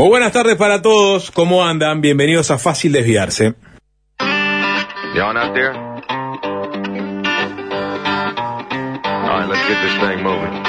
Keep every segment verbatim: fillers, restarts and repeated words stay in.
Muy buenas tardes para todos, ¿cómo andan? Bienvenidos a Fácil Desviarse. Y'all out there? All right, let's get this thing moving.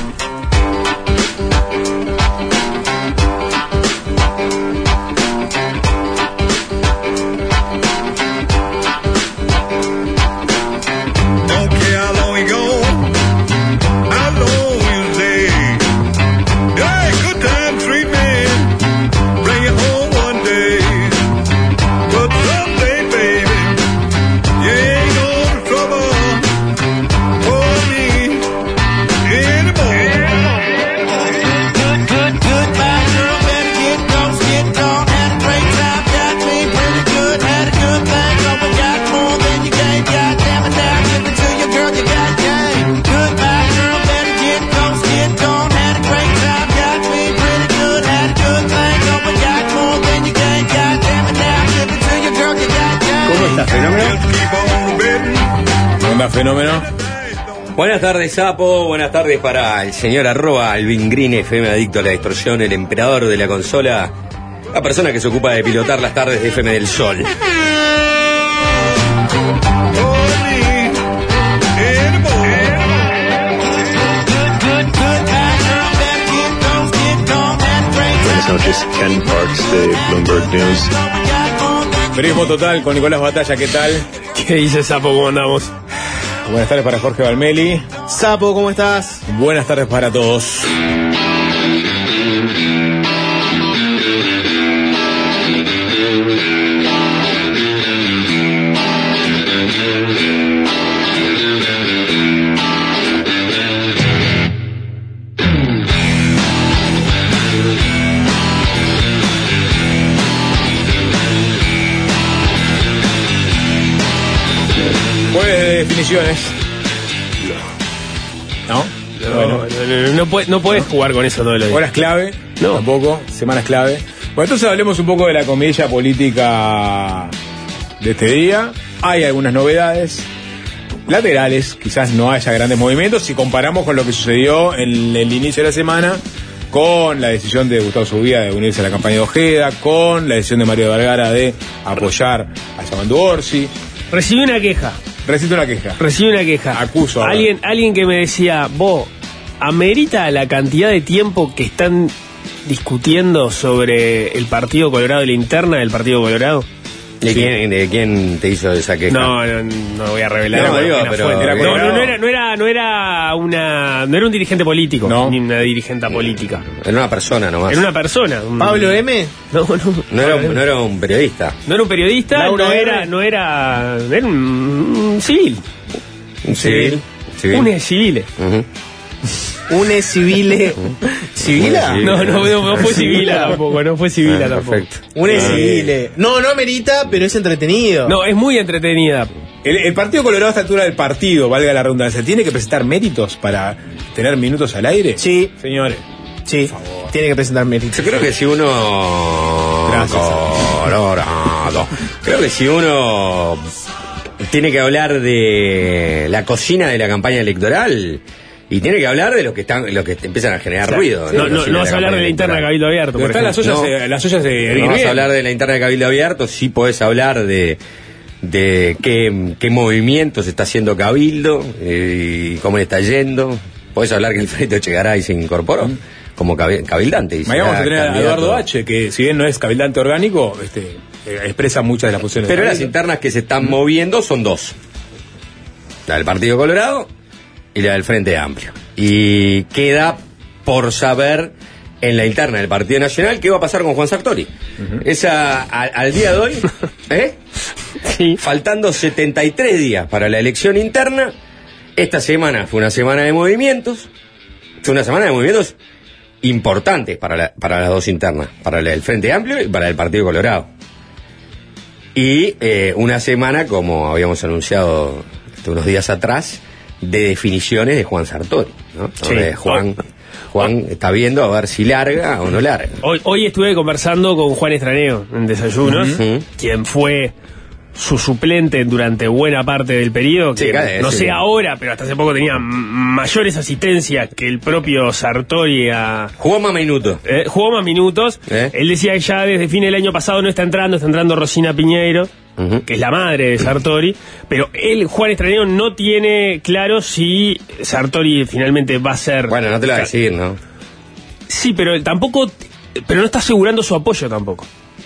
Fenómeno. Buenas tardes, Sapo. Buenas tardes para el señor arroba Alvin Green, F M adicto a la distorsión, el emperador de la consola, la persona que se ocupa de pilotar las tardes de F M del Sol. Buenas noches, Ken Parks de Bloomberg News. Periodismo Total con Nicolás Batalla, ¿qué tal? ¿Qué dice, Sapo? ¿Cómo andamos? Buenas tardes para Jorge Valmeli. Sapo, ¿cómo estás? Buenas tardes para todos. Definiciones. ¿No? No, bueno. no, no, no, puedes, no puedes jugar con eso todo el día. Horas clave, no. Tampoco, semanas clave. Bueno, entonces hablemos un poco de la comidilla política de este día. Hay algunas novedades laterales, quizás no haya grandes movimientos si comparamos con lo que sucedió en el inicio de la semana, con la decisión de Gustavo Subía de unirse a la campaña de Ojeda, con la decisión de Mario Vergara de apoyar a Yamandu Orsi. Recibí una queja. Recibí una queja. Recibí una queja. Acuso. Ahora. Alguien, alguien que me decía, vos, ¿amerita la cantidad de tiempo que están discutiendo sobre el Partido Colorado y la interna del Partido Colorado? ¿De quién, de quién te hizo esa queja? No, no, no voy a revelar. No, digo, pero, era no, no, no era, no era, no era una, no era un dirigente político, no. Ni una dirigente política. Era una persona nomás. Era una persona. Un... ¿Pablo M? No, no. No era, no era un periodista. No era un periodista, Laura no R. era, no era, era un, un civil. Un civil. civil. Un civil. Uh-huh. ¿Un civile? ¿Civila? No, no, no, no fue civila tampoco, no fue civila ah, tampoco. Perfecto. Un civile. No, no amerita, pero es entretenido. No, es muy entretenida. El, el Partido Colorado a esta altura del partido, valga la redundancia, ¿tiene que presentar méritos para tener minutos al aire? Sí. Señores. Sí, tiene que presentar méritos. Yo creo que si uno... Gracias. Colorado. Creo que si uno tiene que hablar de la cocina de la campaña electoral... Y tiene que hablar de los que están, los que empiezan a generar claro, ruido. Sí, no, no, no vas a hablar de la interna de Cabildo Abierto. Pero están las ollas, no, de, las ollas de. No vas a hablar de la interna de Cabildo Abierto, sí podés hablar de, de qué, qué movimientos está haciendo Cabildo eh, y cómo le está yendo. Podés hablar que el Frente Echegaray se incorporó mm. como cabildante. Mañana vamos a tener a Eduardo H, que si bien no es cabildante orgánico, este, eh, expresa muchas de las posiciones. Pero de las internas que se están mm. moviendo son dos: la del Partido Colorado y la del Frente Amplio. Y queda por saber en la interna del Partido Nacional qué va a pasar con Juan Sartori. Uh-huh. Esa, a, al día de hoy, ¿eh? Sí. Faltando setenta y tres días para la elección interna, esta semana fue una semana de movimientos, fue una semana de movimientos importantes para, la, para las dos internas, para la del Frente Amplio y para el Partido Colorado. Y eh, una semana, como habíamos anunciado unos días atrás, de definiciones de Juan Sartori, ¿no? Sí. Juan, Juan está viendo a ver si larga o no larga. Hoy, hoy estuve conversando con Juan Estraneo en Desayunos, uh-huh. quien fue su suplente durante buena parte del periodo, que Sí, claro, no sí. sé ahora, pero hasta hace poco tenía m- mayores asistencias que el propio Sartori a... Jugó más minutos. Eh, jugó más minutos. ¿Eh? Él decía que ya desde fin del año pasado no está entrando, está entrando Rosina Piñeiro, Ujú. que es la madre de Sartori, pero él, Juan Estranero, no tiene claro si Sartori finalmente va a ser... Bueno, no te lo voy a decir, ¿no? Sí, pero tampoco, pero no está asegurando su apoyo tampoco.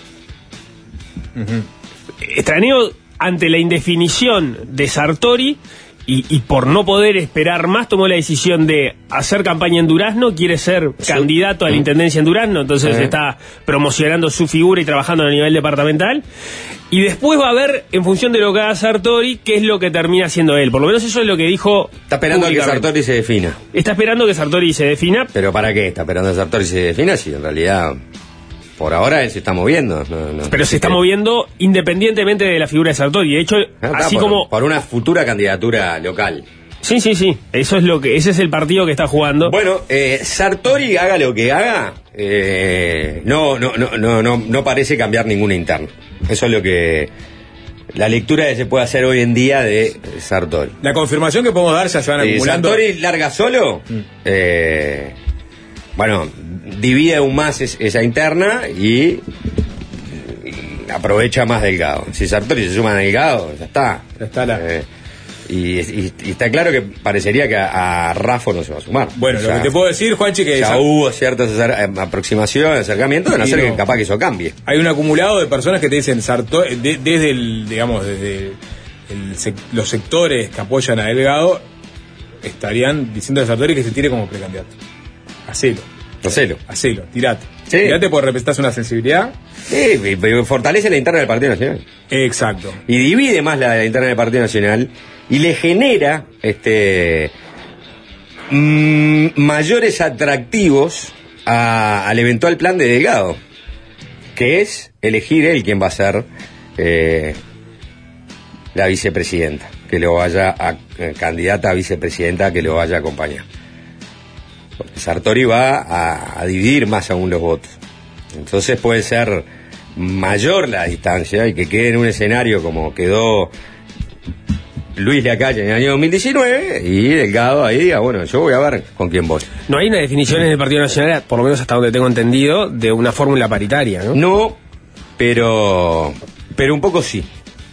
Estraneo, ante la indefinición de Sartori y, y por no poder esperar más, tomó la decisión de hacer campaña en Durazno, quiere ser candidato a la intendencia en Durazno, entonces Sí. está promocionando su figura y trabajando a nivel departamental. Y después va a ver, en función de lo que haga Sartori, qué es lo que termina haciendo él. Por lo menos eso es lo que dijo. Está esperando a que públicamente. Sartori se defina. Está esperando que Sartori se defina. ¿Pero para qué está esperando a que Sartori se defina? Si en realidad, por ahora él se está moviendo. No, no, Pero se está que- moviendo independientemente de la figura de Sartori. De hecho, Ah, está, así por, como... por una futura candidatura local. Sí, sí, sí. Eso es lo que... Ese es el partido que está jugando. Bueno, eh, Sartori, haga lo que haga, eh, no, no, no, no, no, no parece cambiar ninguna interna. Eso es lo que... La lectura que se puede hacer hoy en día de Sartori. La confirmación que podemos dar ya se van Si acumulando. Sartori larga solo, eh, bueno, divide aún más es- esa interna y, y aprovecha más Delgado. Si Sartori se suma a Delgado, ya está. Ya está la- Eh, y, y- y está claro que parecería que a, a Raffo no se va a sumar. Bueno, O lo sea, que te puedo decir, Juanchi, que ya esa- hubo ciertas acer- aproximaciones, acercamientos, de no Y ser no. que capaz que eso cambie. hay un acumulado de personas que te dicen Sartori, de- desde el, digamos, desde el sec- los sectores que apoyan a Delgado, estarían diciendo a Sartori que se tire como precandidato. Hacelo, Hacelo. hacelo, tirate. Sí. Tirate porque representas una sensibilidad. Sí, y- y fortalece la interna del Partido Nacional. Exacto. Y divide más la, la interna del Partido Nacional y le genera este mm, mayores atractivos a- al eventual plan de Delgado, que es elegir él quien va a ser eh, la vicepresidenta, que lo vaya a eh, candidata a vicepresidenta que lo vaya a acompañar. Porque Sartori va a, a dividir más aún los votos. Entonces puede ser mayor la distancia y que quede en un escenario como quedó Luis Lacalle en el año dos mil diecinueve y Delgado ahí diga, bueno, yo voy a ver con quién voy. No hay una definición en el Partido Nacional, por lo menos hasta donde tengo entendido, de una fórmula paritaria, ¿no? No, pero pero un poco sí.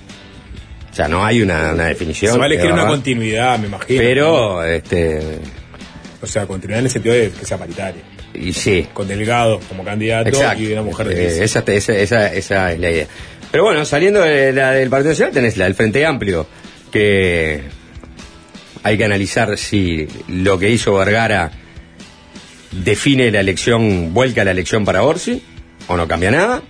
O sea, no hay una, una definición. Se va a elegir de una verdad, continuidad, me imagino. pero este O sea, continuidad en el sentido de que sea paritaria. y sí. Con Delgado como candidato Exacto. y una mujer de Eh, vice. esa, esa, esa, esa es la idea. Pero bueno, saliendo de la del Partido Nacional tenés la del Frente Amplio, que hay que analizar si lo que hizo Vergara define la elección, vuelca la elección para Orsi, o no cambia nada,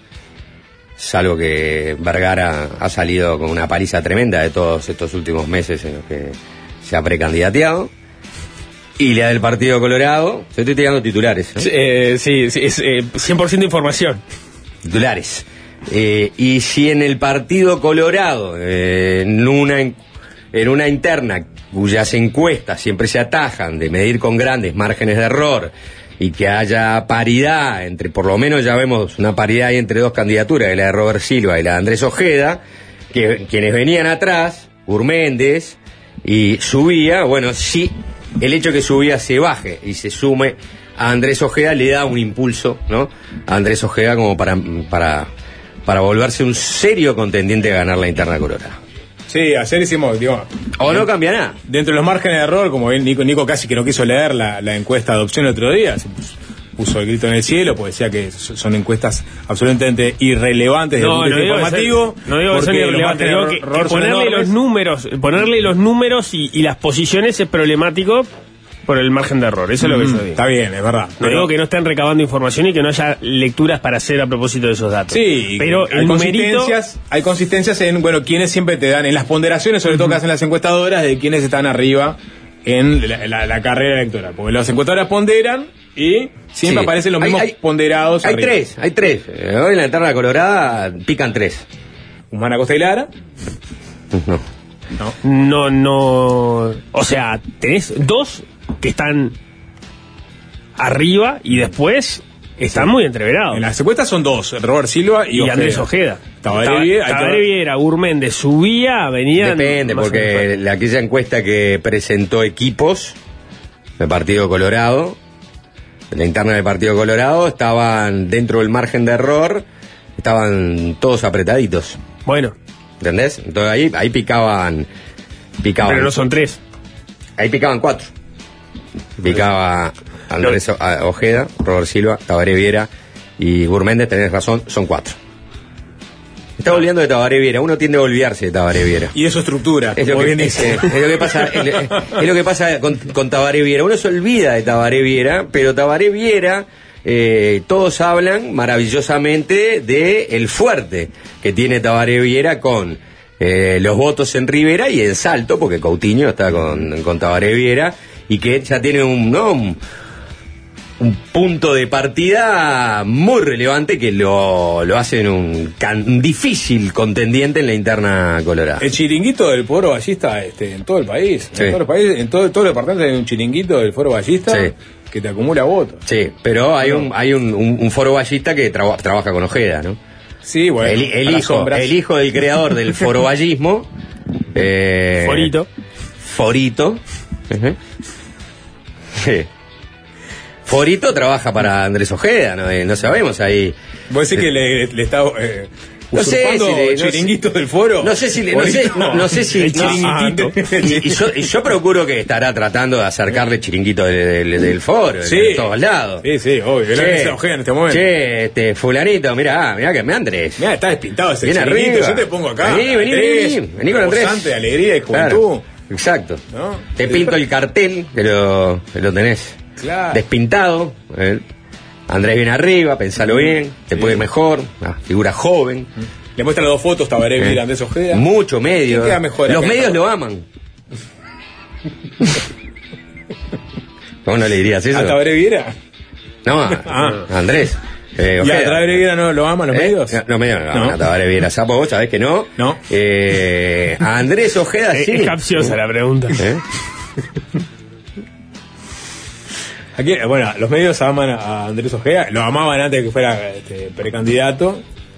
salvo que Vergara ha salido con una paliza tremenda de todos estos últimos meses en los que se ha precandidateado. Y la del Partido Colorado, yo estoy tirando titulares, ¿no? Sí, eh, sí, sí, es eh, cien por ciento información. Titulares. Eh, y si en el Partido Colorado, eh, en, una, en una interna cuyas encuestas siempre se atajan de medir con grandes márgenes de error y que haya paridad entre, por lo menos ya vemos una paridad ahí entre dos candidaturas, la de Robert Silva y la de Andrés Ojeda, que quienes venían atrás, Urméndez y Subía, bueno, sí, el hecho que Subía se baje y se sume a Andrés Ojeda le da un impulso, ¿no? A Andrés Ojeda como para, para, para volverse un serio contendiente a ganar la interna colorada. Sí, ayer hicimos, digo, O no cambia nada. dentro de los márgenes de error, como bien Nico, Nico casi que no quiso leer la, la encuesta de adopción el otro día, se puso, puso el grito en el cielo, pues decía que so- son encuestas absolutamente irrelevantes desde el punto de vista informativo. no digo que son porque los irrelevantes, márgenes digo de que, error que son ponerle enormes. los números, ponerle los números y, y las posiciones es problemático por el margen de error, eso es lo que yo digo. Está bien, es verdad. No Pero- digo que no estén recabando información y que no haya lecturas para hacer a propósito de esos datos. Sí, pero hay el numerito... consistencias, hay consistencias en, bueno, quienes siempre te dan, en las ponderaciones, sobre todo que hacen las encuestadoras, de quienes están arriba en la, la- la carrera electoral. Porque las encuestadoras ponderan y siempre Sí. aparecen los Hay- mismos hay- ponderados Hay arriba. tres, hay tres. Eh, Hoy en la interna colorada pican tres. Guzmán, Acosta y Lara. No. No. No, no... O sea, tenés dos que están arriba y después están muy entreverados. En las encuestas son dos, Robert Silva y, Y Ojeda. Andrés Ojeda. Tabaré Viera, hay que Tabaré ver. Viera, Gurméndez, subía, venían. Depende, más o porque menos. la, aquella encuesta que presentó equipos del Partido Colorado, la interna del Partido Colorado, estaban dentro del margen de error, estaban todos apretaditos. Bueno, ¿Entendés? Entonces ahí, ahí picaban, picaban. pero no son tres. Ahí picaban cuatro. Picaba Andrés O- a- Ojeda, Robert Silva, Tabaré Viera y Gurméndez, tenés razón, son cuatro. Está olvidando de Tabaré Viera, uno tiende a olvidarse de Tabaré Viera. Y de su estructura, Es lo, como que, bien es, dice. es lo que pasa, es, es lo que pasa con, con Tabaré Viera. Uno se olvida de Tabaré Viera, pero Tabaré Viera, eh, todos hablan maravillosamente de el fuerte que tiene Tabaré Viera con eh, los votos en Rivera y en Salto, porque Coutinho está con, con Tabaré Viera, y que ya tiene un, ¿no? un, un punto de partida muy relevante que lo, lo hace en un, can- un difícil contendiente en la interna colorada. El chiringuito del Foro Ballista este, en todo el país. Sí. En todo el país, en todo, todo el departamento hay un chiringuito del Foro Ballista Sí. que te acumula votos. Sí, pero hay un hay un, un, un foro ballista que traba- trabaja con Ojeda, ¿no? Sí, bueno. el, el a las hijo, sombras. el hijo del creador del foroballismo, eh, Forito. Forito. Ujú. Sí. Forito trabaja para Andrés Ojeda, no, Eh, no sabemos ahí. Vos decís que le, le está eh, No sé usurpando si le- no chiringuito sé- del Foro. No sé si le- no sé, no, no sé si El no, chiringuito. ah, y, y yo, y yo procuro que estará tratando de acercarle chiringuito del, del, del foro, Sí. de todos lados. Sí, sí, obvio. Él Che, es Ojeda en este momento. Che, este fulanito, mirá, mirá que me Andrés. Mirá, está despintado ese Viene chiringuito. arriba. Yo te pongo acá. Vení, vení, Andrés, vení, vení con Andrés. rebosante de alegría y juventud. Claro, exacto. ¿No? Te pinto el cartel que lo, que lo tenés Claro. despintado. eh. Andrés viene arriba, pensalo bien, te Sí. puede ir mejor, una figura joven. Le muestra las dos fotos, Tabaré eh. Viera, Andrés Ojeda. Mucho medio. ¿Quién queda mejor Los acá? medios lo aman. ¿Cómo no le dirías eso? ¿A Tabaré Viera? No, a- Ah. a Andrés. Eh, ¿Y a Ojeda. Tabaré Viera no lo aman los ¿Eh? medios? No, no, medios no, No. no. Tabaré Viera, sapo, vos sabés que no. No. Eh, a Andrés Ojeda Es, sí. es capciosa la pregunta. ¿Eh? Aquí, eh, bueno, los medios aman a Andrés Ojeda, lo amaban antes de que fuera este, precandidato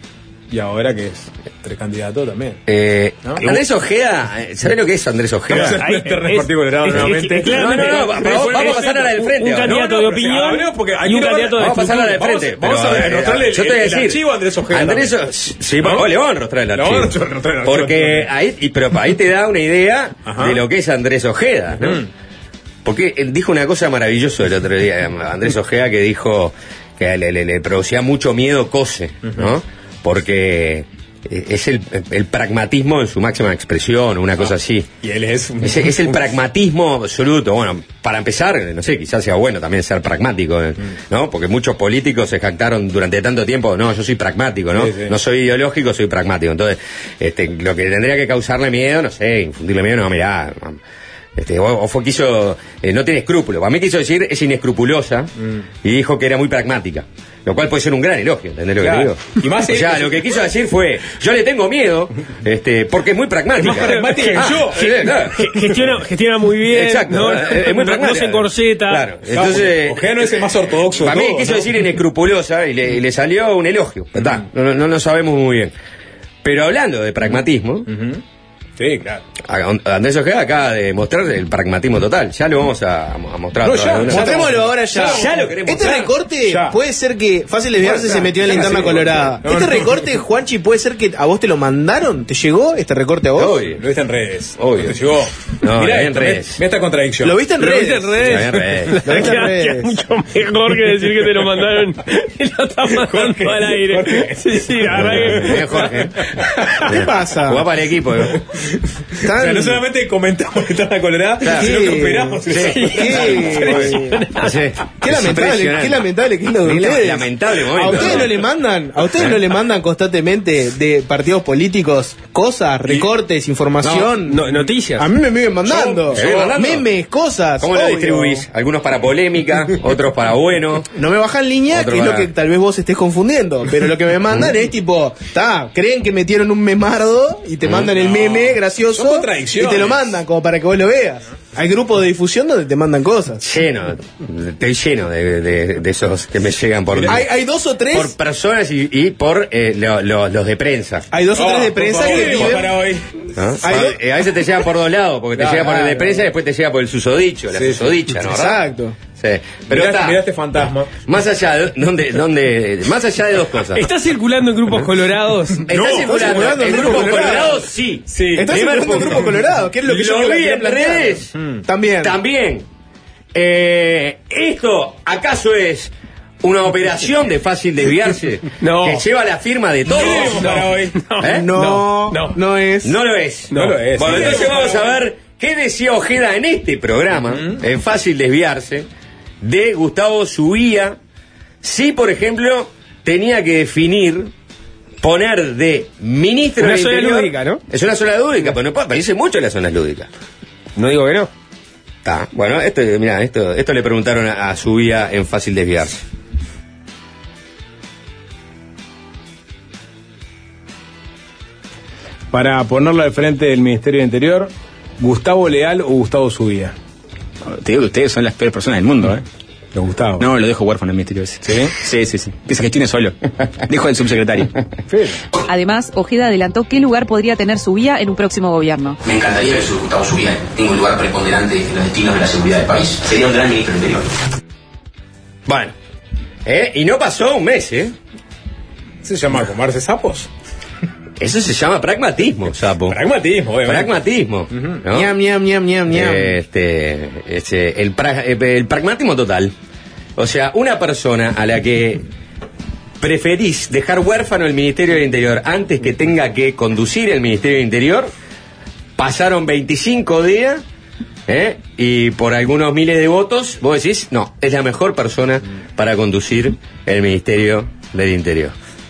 y ahora que es precandidato también. Eh, ¿No? Andrés Ojeda, eh, ¿sabés lo que es Andrés Ojeda? Estamos en Ahí- el terreno es- Partido Colorado es- es- nuevamente. es- claramente- No, no, no, Pero vamos- fue- vamos a pasar a la del frente Un ahora. candidato No, de no, pero opinión hablemos porque aquí y un lo- candidato de Vamos a pasar a la del Vamos a- frente. vamos a pero, enrostrarle eh, yo te voy a el- el decir, archivo a Andrés Ojeda Andrés, también. O- sí, ¿No? vamos, le vamos a enrostrar el Le archivo. vamos a enrostrar el archivo. Porque ahí, y, pero ahí te da una idea Ajá. de lo que es Andrés Ojeda, ¿no? Mm. Porque él dijo una cosa maravillosa el otro día, Andrés Ojeda, que dijo que le, le- le producía mucho miedo Cose, ¿no? Porque es el, el pragmatismo en su máxima expresión, una cosa así. Y él es un- Es, es el pragmatismo absoluto. Bueno, para empezar, no sé, quizás sea bueno también ser pragmático, eh, ¿no? Porque muchos políticos se jactaron durante tanto tiempo, no, yo soy pragmático, ¿no? Sí, sí. No soy ideológico, soy pragmático. Entonces, este, lo que tendría que causarle miedo, no sé, infundirle miedo, no, mirá, este, o, o fue quiso, eh, no tiene escrúpulos. Para mí quiso decir, es inescrupulosa, y dijo que era muy pragmática. Lo cual puede ser un gran elogio, ¿entendés lo Claro. que digo? Y más o sea, él- lo que quiso decir fue, yo le tengo miedo, este, porque es muy pragmática. Es más pragmática que Ah, yo. sí, claro. Ge- Gestiona, gestiona muy bien. Exacto, No, es muy no, no pragmática. se encorseta. Claro, Claro, entonces. Ojeda no es el más ortodoxo de Para mí todos, quiso ¿no? decir inescrupulosa y le, y le salió un elogio. Está, no, no, no sabemos muy bien. Pero hablando de pragmatismo, Ujú. Sí, claro. a- Andrés Ojeda acaba de mostrar el pragmatismo total. Ya lo vamos a, a mostrar. No, ya, todavía, ¿no? Mostrémoslo ahora ya. Ya lo queremos Este mostrar. recorte Ya. puede ser que Fácil Desviarse Bueno, se ya, metió en la ya interna sí, colorada. no, este no. recorte, Juanchi, puede ser que a vos te lo mandaron. ¿Te llegó este recorte a vos? Obvio. Lo viste en redes. Obvio. Te llegó. No, Mirá en esto, redes. Mira esta contradicción. ¿Lo viste en Lo redes? viste en redes. Sí, en redes. Lo viste en Queda- queda redes. mucho mejor que decir que te lo mandaron y lo estás mandando Jorge, al aire. Jorge. Sí, sí, la verdad que- Bien, Jorge. ¿Qué pasa? Jugá para el equipo. ¿eh? O sea, no solamente comentamos que está en la colorada, Claro. sino que Sí. operamos. Sí. ¿Qué? Sí. Qué Es lamentable, impresionante. qué lamentable que es lo de Qué la- ustedes. lamentable momento. A ustedes no le mandan, a ustedes no le mandan constantemente de partidos políticos cosas, recortes, información. No, noticias. A mí me viven mandando. Yo- ¿me mandando? Memes, cosas. ¿Cómo la obvio. distribuís? Algunos para polémica, otros para bueno. No me bajan línea, Otro que es lo para- que tal vez vos estés confundiendo. Pero lo que me mandan es tipo, está, creen que metieron un memardo y te mandan el No. meme gracioso Son contradicciones. y te lo mandan como para que vos lo veas. Hay grupos de difusión donde te mandan cosas. Lleno, estoy lleno lleno de, de, de esos que me llegan por... Hay, hay dos o tres. Por personas y, y por eh, lo, lo, los de prensa. Hay dos o tres Oh, de prensa por favor, que tenemos viven- para hoy. ¿No? Hay dos- Eh, a veces te llega por dos lados, porque te Claro, llega por el de claro. prensa y después te llega por el susodicho, la Sí, sí. susodicha, ¿no? ¿Verdad? Exacto. Sí. Pero Mirá, está, mirá este fantasma. más allá de, donde, donde, más allá de dos cosas. ¿Está circulando en grupos colorados? ¿Está No, circulando, está circulando en en grupos Grupo Colorado? colorados? Sí. Sí. Está Primer circulando en punto. Grupo Colorado, que es lo que yo Lo vi quería en plantear. redes. También. También. Eh, ¿Esto acaso es una operación de fácil desviarse? No. Que lleva la firma de todos. tenemos para hoy. ¿Eh? No, No, no, no. es. No lo es. No lo es. Bueno, Sí, entonces tenemos vamos a para hoy. ver qué decía Ojeda en este programa, en Fácil Desviarse, de Gustavo Subía, si, por ejemplo, tenía que definir, poner de ministro Una del zona Interior... lúdica, ¿no? Es una zona lúdica, pero no puede, parece mucho las zonas lúdicas. No digo que no. Está, bueno, esto, mirá, esto, esto le preguntaron a, a Subía en Fácil Desviarse. Para ponerlo al frente del Ministerio de Interior, ¿Gustavo Leal o Gustavo Subía? Te digo que ustedes son las peores personas del mundo, ¿eh? Lo Gustavo. No, lo dejo huérfano el ministerio ese. ¿Sí? Sí, sí, sí. Que se gestione solo. Dejo del subsecretario. Fede. Además, Ojeda adelantó qué lugar podría tener Subía en un próximo gobierno. Me encantaría ver su Gustavo Subía en un lugar preponderante en los destinos de la seguridad del país. Sería un gran ministro del Interior. Bueno, ¿eh? Y no pasó un mes, ¿eh? ¿Se llama comerse sapos? Eso se llama pragmatismo, sapo. Pragmatismo, obviamente. Pragmatismo. ¿no? Ñam, ñam, ñam, ñam, ñam. Este, este, el, pra- el pragmatismo total. O sea, una persona a la que preferís dejar huérfano el Ministerio del Interior antes que tenga que conducir el Ministerio del Interior, pasaron veinticinco días, ¿eh? Y por algunos miles de votos, vos decís, no, es la mejor persona para conducir el Ministerio del Interior.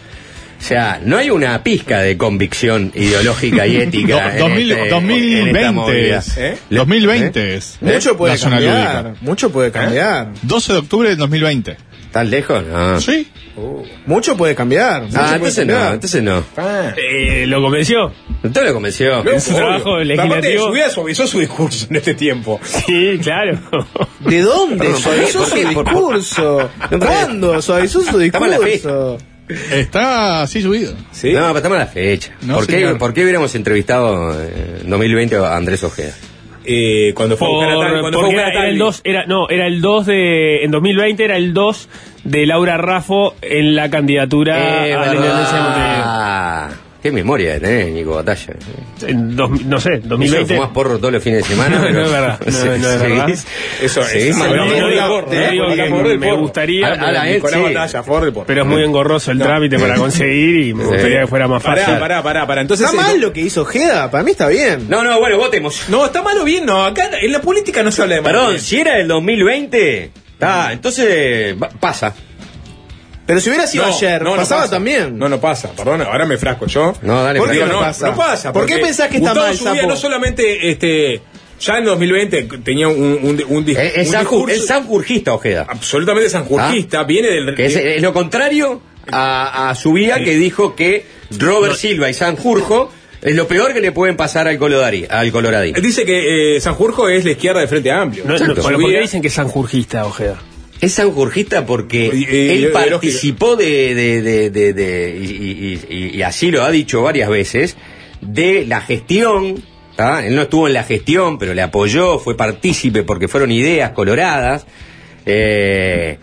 O sea, no hay una pizca de convicción ideológica y ética. Do- dos mil- en este- dos mil en esta veinte movida. es. ¿Eh? dos mil veinte es. Mucho puede La zona cambiar. lúdica. Mucho puede cambiar. doce de octubre del dos mil veinte. ¿Tan lejos? No. Sí. Mucho puede cambiar. Mucho Ah, puede entonces cambiar. no, entonces no. Ah. Eh, ¿Lo convenció? Usted lo convenció. Luego, su obvio. trabajo Pero legislativo. aparte, Subía suavizó su discurso en este tiempo. Sí, claro. ¿De dónde Perdón, suavizó ¿por su qué? ¿Por qué? discurso? No, pero- ¿Cuándo suavizó su Estamos en la discurso? Está así subido. ¿Sí? No, pero estamos a la fecha. No, ¿Por, qué, señor. ¿Por qué hubiéramos entrevistado eh, en dos mil veinte a Andrés Ojeda? Eh, cuando fue a buscar a Tali- Por, cuando fue a porque buscar a era, era el Tali. dos, era, no, era el dos de, en dos mil veinte era el dos de Laura Raffo en la candidatura Eh, a la intendencia de Montevideo. verdad. Qué memoria tenés, Nico Batalla. En dos, no sé, dos mil Eso veinte. fumás porro todos los fines de semana. No, pero- no es verdad, no, Sí, no es verdad. seguís- Eso es. seguís No, mal- no, Te no, digo- no, no, te no, digo no, que no, no, no, me no, gustaría, A- a la pero- vez, Nicolás sí. Batalla, Ford Report. pero es muy engorroso el trámite para conseguir y me Sí. gustaría que fuera más fácil. Pará, pará, pará, pará. Entonces, ¿Está eh, mal no- lo que hizo Ojeda? Para mí está bien. No, no, bueno, votemos. No, está malo bien, no. Acá en la política no se habla de mal Perdón, bien. si era el dos mil veinte, está, entonces va- pasa. Pero si hubiera sido No, ayer, no, no pasaba pasa. también. No, no pasa. Perdón, ahora me frasco yo. No, dale, ¿Por qué Franco. no no, pasa? no pasa. ¿Por qué porque pensás que está Gustavo mal, Subía Sapo? no solamente este, ya en dos mil veinte tenía un, un, un, dis- Es, es un sanju- discurso es sanjurjista, Ojeda. absolutamente sanjurjista, viene del... Que es, es lo contrario a, a Subía, que dijo que Robert Silva y Sanjurjo es lo peor que le pueden pasar al Coloradí. Al Coloradí. Él dice que eh, Sanjurjo es la izquierda del Frente Amplio. No, no, Exacto. ¿por Subía- qué dicen que es sanjurjista, Ojeda? Es sanjurjista porque Y- y- él y- participó de, de, de, de, de- y, y- y- y así lo ha dicho varias veces, de la gestión. ¿tá? Él no estuvo en la gestión, pero le apoyó, fue partícipe porque fueron ideas coloradas eh,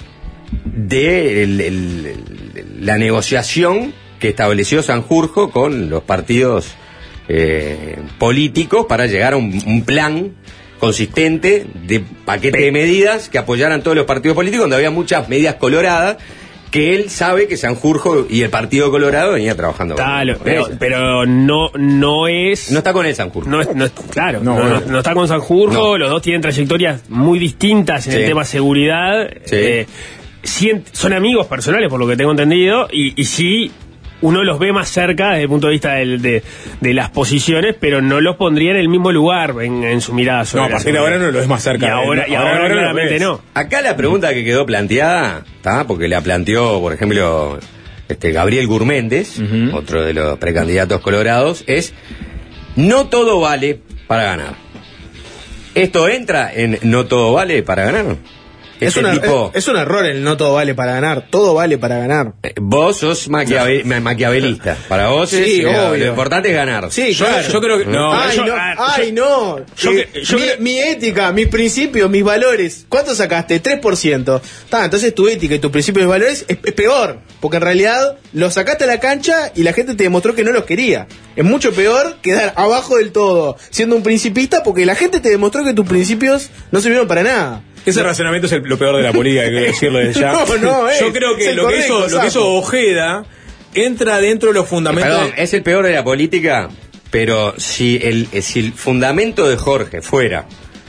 de el- el- el- la negociación que estableció Sanjurjo con los partidos eh, políticos para llegar a un, un plan consistente de paquete de medidas que apoyaran todos los partidos políticos, donde había muchas medidas coloradas que él sabe que Sanjurjo y el Partido Colorado venía trabajando con- Está, lo- con pero, ellos. pero no, no es... No está con él Sanjurjo. No, es, no es- claro, No, no, no. no- no está con Sanjurjo, No. los dos tienen trayectorias muy distintas en Sí. el tema seguridad. Sí. eh, sien- son amigos personales, por lo que tengo entendido, y, y sí, uno los ve más cerca desde el punto de vista del- de, de las posiciones, pero no los pondría en el mismo lugar en, en su mirada sobre No, a la partir de ahora seguridad. no lo es más cerca. Y ahora, y ahora, no lo claramente ves. no. Acá la pregunta que quedó planteada, ¿tá? Porque la planteó, por ejemplo, este Gabriel Gurméndez, otro de los precandidatos colorados, es: no todo vale para ganar. ¿Esto entra en no todo vale para ganar? Es, ese una, tipo... es, es un error el no todo vale para ganar. Todo vale para ganar. Eh, Vos sos maquiavel- ma- maquiavelista. Para vos Sí, es, eh, obvio. lo importante es ganar. Sí, Yo, claro. yo creo que. No, ay, yo- no, ah, ay, yo- no. yo Eh, que- yo mi, creo- mi ética, mis principios, mis valores. ¿Cuánto sacaste? tres por ciento. Ta, entonces tu ética y tus principios y valores es, es peor. Porque en realidad los sacaste a la cancha y la gente te demostró que no los quería. Es mucho peor quedar abajo del todo siendo un principista porque la gente te demostró que tus principios no sirvieron para nada. Ese razonamiento es el- lo peor de la política, hay que decirlo desde ya. No, no, es- Yo creo es que el lo que, correcto, hizo, lo que hizo sapo. Ojeda entra dentro de los fundamentos. Perdón, de- es el peor de la política, pero si el, si el fundamento de Jorge fuera,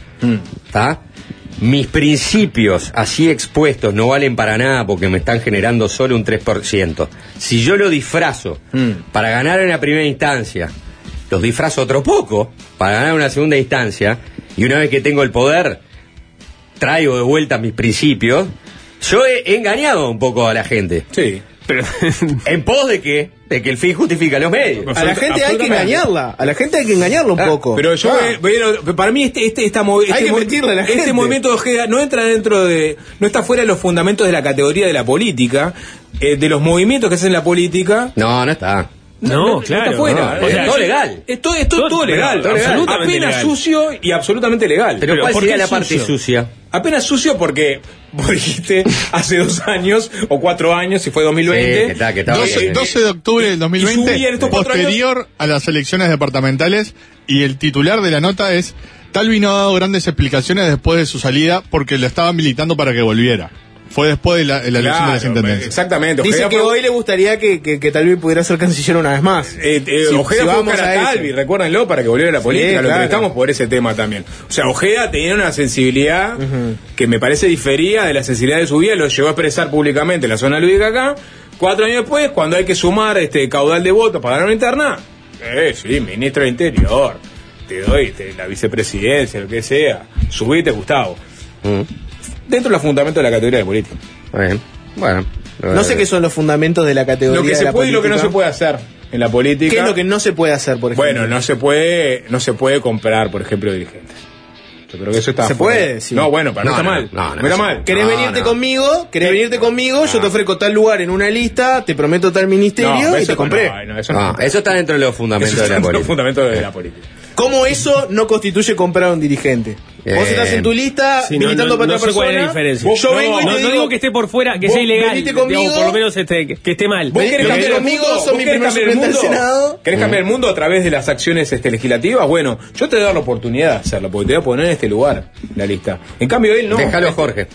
¿está? Mis principios así expuestos no valen para nada porque me están generando solo un tres por ciento. Si yo lo disfrazo para ganar en la primera instancia, los disfrazo otro poco para ganar en una segunda instancia, y una vez que tengo el poder, traigo de vuelta mis principios, yo he, he engañado un poco a la gente. Sí. Pero, ¿En pos de qué? De que el fin justifica los medios. A la gente hay que engañarla. A la gente hay que engañarla un Ah, poco. Pero yo, Ah. voy- voy a- para mí este, este, esta movi- este, que mo- mentirle a la este gente. movimiento de Ojeda no entra dentro de, no está fuera de los fundamentos de la categoría de la política, eh, de los movimientos que hacen la política. No, no está. no, claro. está fuera. no, Eh, es todo legal. Es todo, es todo- Todo- todo legal, todo legal. absolutamente Apenas legal. sucio sucio y absolutamente legal. Pero, Pero ¿cuál ¿por sería qué la parte sucio? sucia? Apenas sucio porque vos dijiste hace dos años o cuatro años, si fue dos mil Sí, veinte. que está, que está doce, bien. doce de octubre del dos mil y subía en veinte, estos cuatro posterior a las elecciones departamentales, y el titular de la nota es: Talvi no ha dado grandes explicaciones después de su salida porque lo estaban militando para que volviera. Fue después de la, de la elección de las Claro, intendencias. exactamente. Dice Ojeda que fue- hoy le gustaría que, que, que tal vez pudiera ser canciller una vez más. Eh, eh, Si- Ojeda si fue a vamos buscar a a eso. Talvi, recuérdenlo, para que volviera a la política. Sí, Lo claro. entrevistamos por ese tema también. O sea, Ojeda tenía una sensibilidad que me parece difería de la sensibilidad de su vida, lo llegó a expresar públicamente en la zona lúdica acá. Cuatro años después, cuando hay que sumar este caudal de votos para ganar una interna, eh, sí, ministro de Interior, te doy te- la vicepresidencia, lo que sea, subite, Gustavo. Mm, Dentro de los fundamentos de la categoría de política. está bien. Bueno. No sé qué son los fundamentos de la categoría Lo que de se la puede y lo que no política. se puede hacer en la política. ¿Qué es lo que no se puede hacer, por ejemplo? Bueno, no se puede, no se puede comprar, por ejemplo, dirigentes. Yo creo que eso está Se fuera. puede, sí. No, bueno, pero no, No, está no, mal. no, no, está no. mal. ¿Querés No, venirte no. conmigo? ¿Querés venirte conmigo? Yo te ofrezco tal lugar en una lista, te prometo tal ministerio No, y eso te compré. No, no, eso No, no. eso está dentro de los fundamentos Eso de la está en los política. fundamentos de la política. ¿Cómo eso no constituye comprar a un dirigente? Bien. Vos estás en tu lista, Sí, no, militando no, para no otra sé cuál es persona. la diferencia. Vos- yo No, vengo y No, te no digo, digo que esté por fuera, que vos sea ilegal. venite Digamos, conmigo. por lo menos este, que esté mal. ¿Vos querés Venite cambiar el conmigo, mundo? sos ¿Vos mi querés primer cambiar el suplente del mundo? Senado. ¿Querés cambiar el mundo a través de las acciones este, legislativas? Bueno, yo te doy la oportunidad de hacerlo, porque te voy a poner en este lugar la lista. En cambio, él no. Déjalo, Jorge.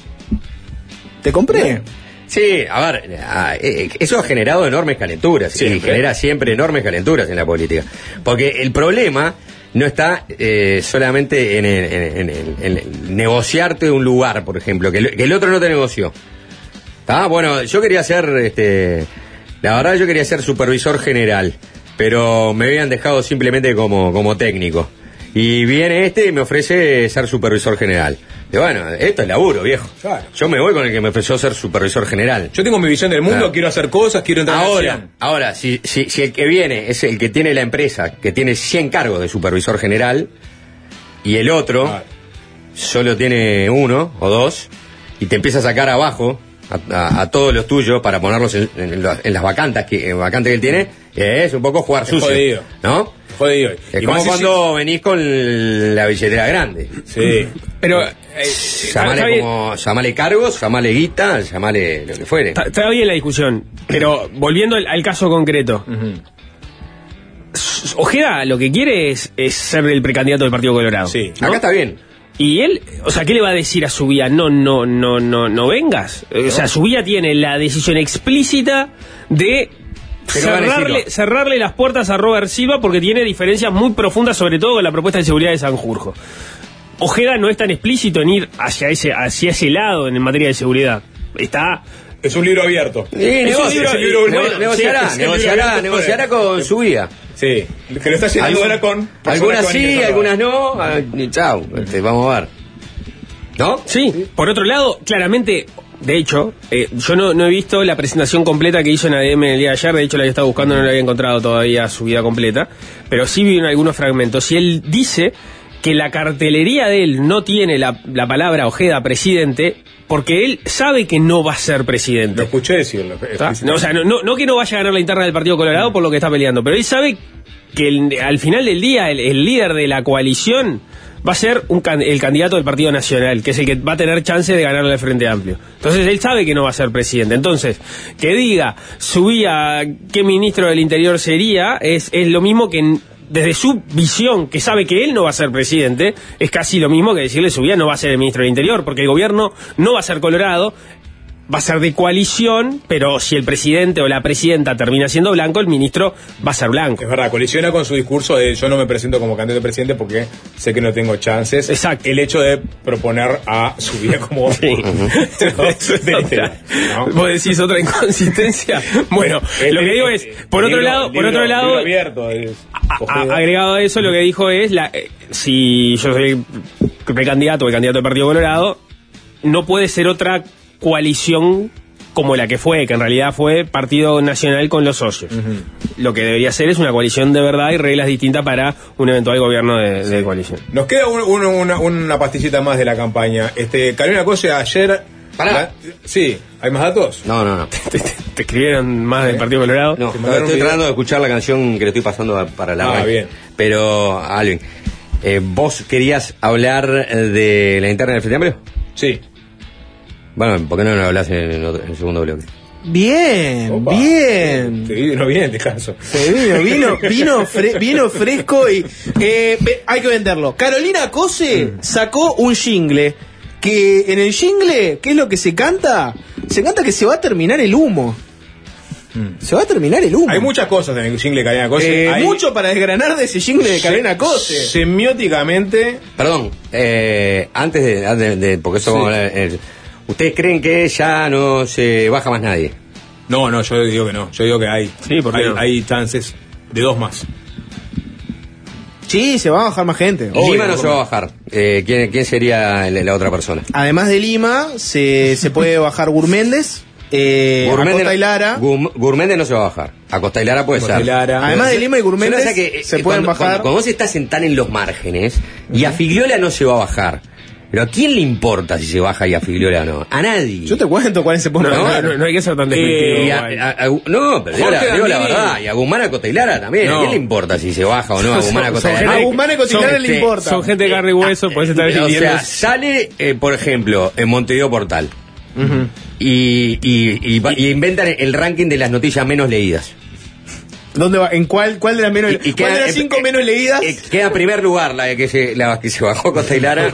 Te compré. Sí, a ver, ah, eh, eso ha generado enormes calenturas, Sí, y claro. genera siempre enormes calenturas en la política. Porque el problema no está eh, solamente en, el- en, en- en- en negociarte un lugar, por ejemplo, que el, que el otro no te negoció. ¿Tá? Bueno, yo quería ser, este, la verdad yo quería ser supervisor general, pero me habían dejado simplemente como, como técnico. Y viene este y me ofrece ser supervisor general. Y bueno, esto es laburo, viejo. Claro. Yo me voy con el que me ofreció ser supervisor general. Yo tengo mi visión del mundo, Claro. quiero hacer cosas, quiero entrar en Ahora, acción. ahora si, si, si el que viene es el que tiene la empresa, que tiene cien cargos de supervisor general, y el otro Claro. solo tiene uno o dos, y te empieza a sacar abajo a, a- a todos los tuyos para ponerlos en, en lo- en las vacantes que, en vacantes que él tiene, es un poco jugar Es sucio. jodido. ¿No? Jodido. Es Y como más si- cuando venís con la billetera grande. Sí. Pero, eh, Llamale, está bien. como, llamale cargos, llamale guita, llamale lo que fuere. Está, está bien la discusión, pero volviendo al, al caso concreto. S- Ojeda lo que quiere es, es ser el precandidato del Partido Colorado. Sí. ¿no? Acá está bien. Y él, o sea, ¿qué le va a decir a Subía? No, no, no, no, no vengas. O sea, Subía tiene la decisión explícita de Que no gane cerrarle, Silva. cerrarle las puertas a Robert Silva porque tiene diferencias muy profundas, sobre todo con la propuesta de seguridad de Sanjurjo. Ojeda no es tan explícito en ir hacia ese, hacia ese lado en materia de seguridad. Está... Es un libro abierto. Sí, Es un negocia, libro- sí, es un libro- nego- bueno, negociará, sí, es un libro negociará, abierto. negociará con su vida. Sí, que lo está llenando ahora con... personas Algunas que van a sí, ingresar algunas no. ah, y chau, este, vamos a ver. ¿No? Sí, por otro lado, claramente, de hecho, eh, yo no, no he visto la presentación completa que hizo en A D M el día de ayer, de hecho la había estado buscando, no la había encontrado todavía su vida completa, pero sí vi en algunos fragmentos, y él dice que la cartelería de él no tiene la, la palabra Ojeda presidente, porque él sabe que no va a ser presidente. Lo escuché decirlo. No, o sea, no, no, no que no vaya a ganar la interna del Partido Colorado por lo que está peleando, pero él sabe que el, al final del día el, el líder de la coalición va a ser un, el candidato del Partido Nacional, que es el que va a tener chance de ganarle al Frente Amplio. Entonces él sabe que no va a ser presidente. Entonces, que diga, subía qué ministro del Interior sería, es, es lo mismo que en, desde su visión, que sabe que él no va a ser presidente, es casi lo mismo que decirle subía no va a ser el ministro del Interior, porque el gobierno no va a ser Colorado, va a ser de coalición, pero si el presidente o la presidenta termina siendo blanco, el ministro va a ser blanco. Es verdad, colisiona con su discurso de yo no me presento como candidato a presidente porque sé que no tengo chances. Exacto. El hecho de proponer a su vida como... Sí. ¿No? ¿Vos decís otra inconsistencia? Bueno, el, lo que digo es, por el otro libro, lado, por libro, otro lado, abierto, es, a, a, agregado a eso, lo que dijo es, la, eh, si yo soy precandidato o el candidato del Partido Colorado, no puede ser otra coalición como la que fue, que en realidad fue Partido Nacional con los socios. Uh-huh. Lo que debería ser es una coalición de verdad y reglas distintas para un eventual gobierno de, de coalición. Nos queda un, un, una, una pastillita más de la campaña. Este, Carolina Cose, ayer... ¿Para? La, sí, ¿hay más datos? No, no, no. ¿Te, te, te escribieron más del Partido Colorado? No, no estoy tratando de escuchar la canción que le estoy pasando para la Ah, radio. bien. Pero, Alvin, eh, ¿vos querías hablar de la interna del Frente Amplio? Sí. Bueno, ¿por qué no lo hablas en, otro, en el segundo bloque? Bien, Opa, bien. Te vino bien, descanso. Se vino, vino, vino, fre, vino fresco y eh, hay que venderlo. Carolina Cose mm. sacó un jingle que en el jingle, ¿qué es lo que se canta? Se canta que se va a terminar el humo. Mm. Se va a terminar el humo. Hay muchas cosas en el jingle de Carolina Cose. Eh, Hay mucho para desgranar de ese jingle de Carolina Cose. Semióticamente. Perdón, eh, antes de, antes de, porque eso Sí. vamos a hablar, eh, ¿ustedes creen que ya no se baja más nadie? No, no, yo digo que no. Yo digo que hay. Sí, ¿por qué hay, no? hay chances de dos más. Sí, se va a bajar más gente. Lima Obvio. no se va a bajar. Eh, ¿quién, ¿Quién sería la, la otra persona? Además de Lima, se, se puede bajar Gurméndez, eh, Acosta y Lara. Gur- Gurméndez no se va a bajar. Acosta y Lara puede Acosta y ser. Lara. Además de Lima y Gurméndez, Yo no sé que, eh, se eh, pueden cuando, bajar. Cuando, cuando vos estás en, tan en los márgenes, y a Figliola no se va a bajar. Pero ¿a quién le importa si se baja y a Figliola no? A nadie. Yo te cuento cuáles se pueden No, bajar. no, no hay que ser tan Eh, despectivo. y a- igual. a- a- no, pero digo la, Jorge digo la Dandini. verdad. Y a Guzmán, Acosta y Lara también. No. ¿A quién le importa si se baja o no a Guzmán, Acosta y son Lara? A gente- Guzmán y Cotilara son- le sí, importa. Son gente de carne y hueso, podés estar O dividiendo. sea, sale, eh, por ejemplo, en Montevideo Portal. Uh-huh. Y, y, y, va- y inventan el ranking de las noticias menos leídas. ¿Dónde va? ¿En cuál, cuál de las menos Y- y ¿Cuál queda- de las eh, cinco eh, menos leídas? Eh, queda en primer lugar la que se, la que se bajó Acosta y Lara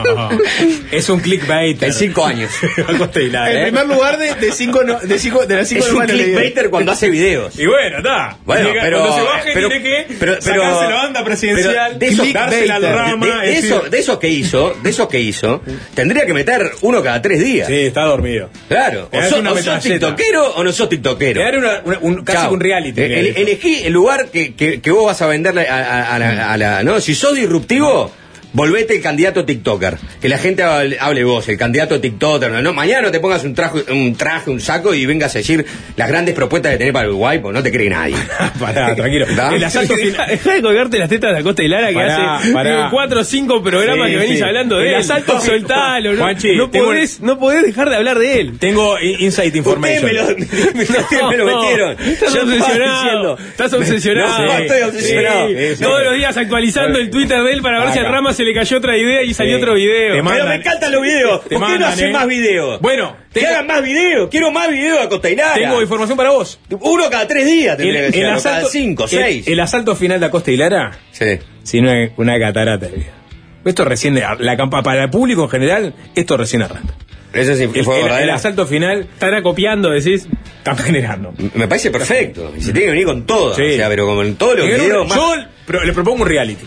Es un clickbait. en cinco años. Acosta y Lara, En ¿eh? primer lugar de, de cinco, no- de cinco de las cinco Es un menos leídas. clickbaiter cuando hace videos. Y bueno, está. Bueno, Llega- pero- cuando se baje pero- tiene que pero- pero- sacarse la banda presidencial, pero de eso- dársela al clickbaiter. rama. De, de es eso, decir, de eso que hizo, de eso que hizo, tendría que meter uno cada tres días. sí, está dormido. Claro. Le O das sos, una o sos metralleta. tiktokero o no sos tiktokero. Le daré una, una- un, casi Chao. un reality. Eh, le ele- dijo. elegí el lugar que, que, que vos vas a venderle a, a- a la, a la- ¿no? Si sos disruptivo, volvete el candidato tiktoker. Que la gente hable, hable vos, el candidato tiktoker. ¿no? Mañana no te pongas un traje, un traje, un saco y vengas a decir las grandes propuestas que tenés para Uruguay, pues no te cree nadie. Pará, tranquilo. ¿Da? El asalto final. Deja de colgarte las tetas de Acosta y Lara que Pará, hace pará. eh, cuatro o cinco programas Sí, que venís sí. hablando de El él. asalto- Soltalo, no, Juanchi, no, tengo- podés, no podés dejar de hablar de él. Tengo i- insight information. Ustedes me lo, me, lo- me lo No, metieron. Estás Yo estaba obsesionado. diciendo- Estás obsesionado. No, estoy obsesionado. Sí, Sí, sí. Todos los días actualizando el Twitter de él para ver si al Acá. Rama se le cayó otra idea y salió Sí. otro video. Te Pero mandan- me encantan los videos. Te ¿Por qué no mandan, hacen eh? más videos? Bueno, que tengo- hagan más videos. Quiero más videos a Costa y Lara. Tengo información para vos. Uno cada tres días El, tendría que el ser. o asalto, cada cinco, el- seis. el asalto final de Acosta y Lara, Sí. sin una, una catarata de vida. Esto recién, la campa para el público en general, esto recién arranca. Eso sí El, fue el- el verdadero. asalto final Están acopiando, decís. están generando. Me parece perfecto. Y se tiene que venir con todo. Sí. O sea, pero como en todos los Yo videos más. pro- le propongo un reality.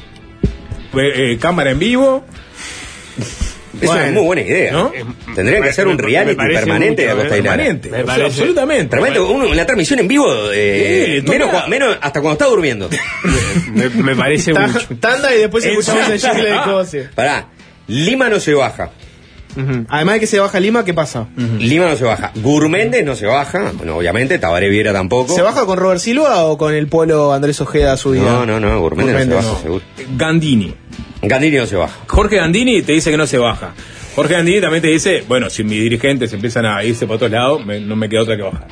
Eh, eh, cámara en vivo. Eso Bueno, es muy buena idea. ¿no? Tendrían que Me- hacer me- un me reality parece permanente de mucho, Acosta y Lara. Permanente. Me o sea, parece- absolutamente. Permanente, uno, la transmisión en vivo, eh, Sí, menos, total. cua- menos hasta cuando está durmiendo. Me, me parece Ta- mucho. Tanda y después En escuchamos el su- jingle de Ah. Cose. Pará, Lima no se baja. Ujú. Además de que se baja Lima, ¿qué pasa? Lima no se baja. Gurméndez no se baja. Bueno, obviamente, Tabaré Viera tampoco. ¿Se baja con Robert Silva o con el polo Andrés Ojeda a su vida? No, no, no, Gurméndez no se Gurméndez baja, no. seguro. Gandini. Gandini no se baja. Jorge Gandini te dice que no se baja. Jorge Gandini también te dice, bueno, si mis dirigentes empiezan a irse para otros lados, me, no me queda otra que bajar.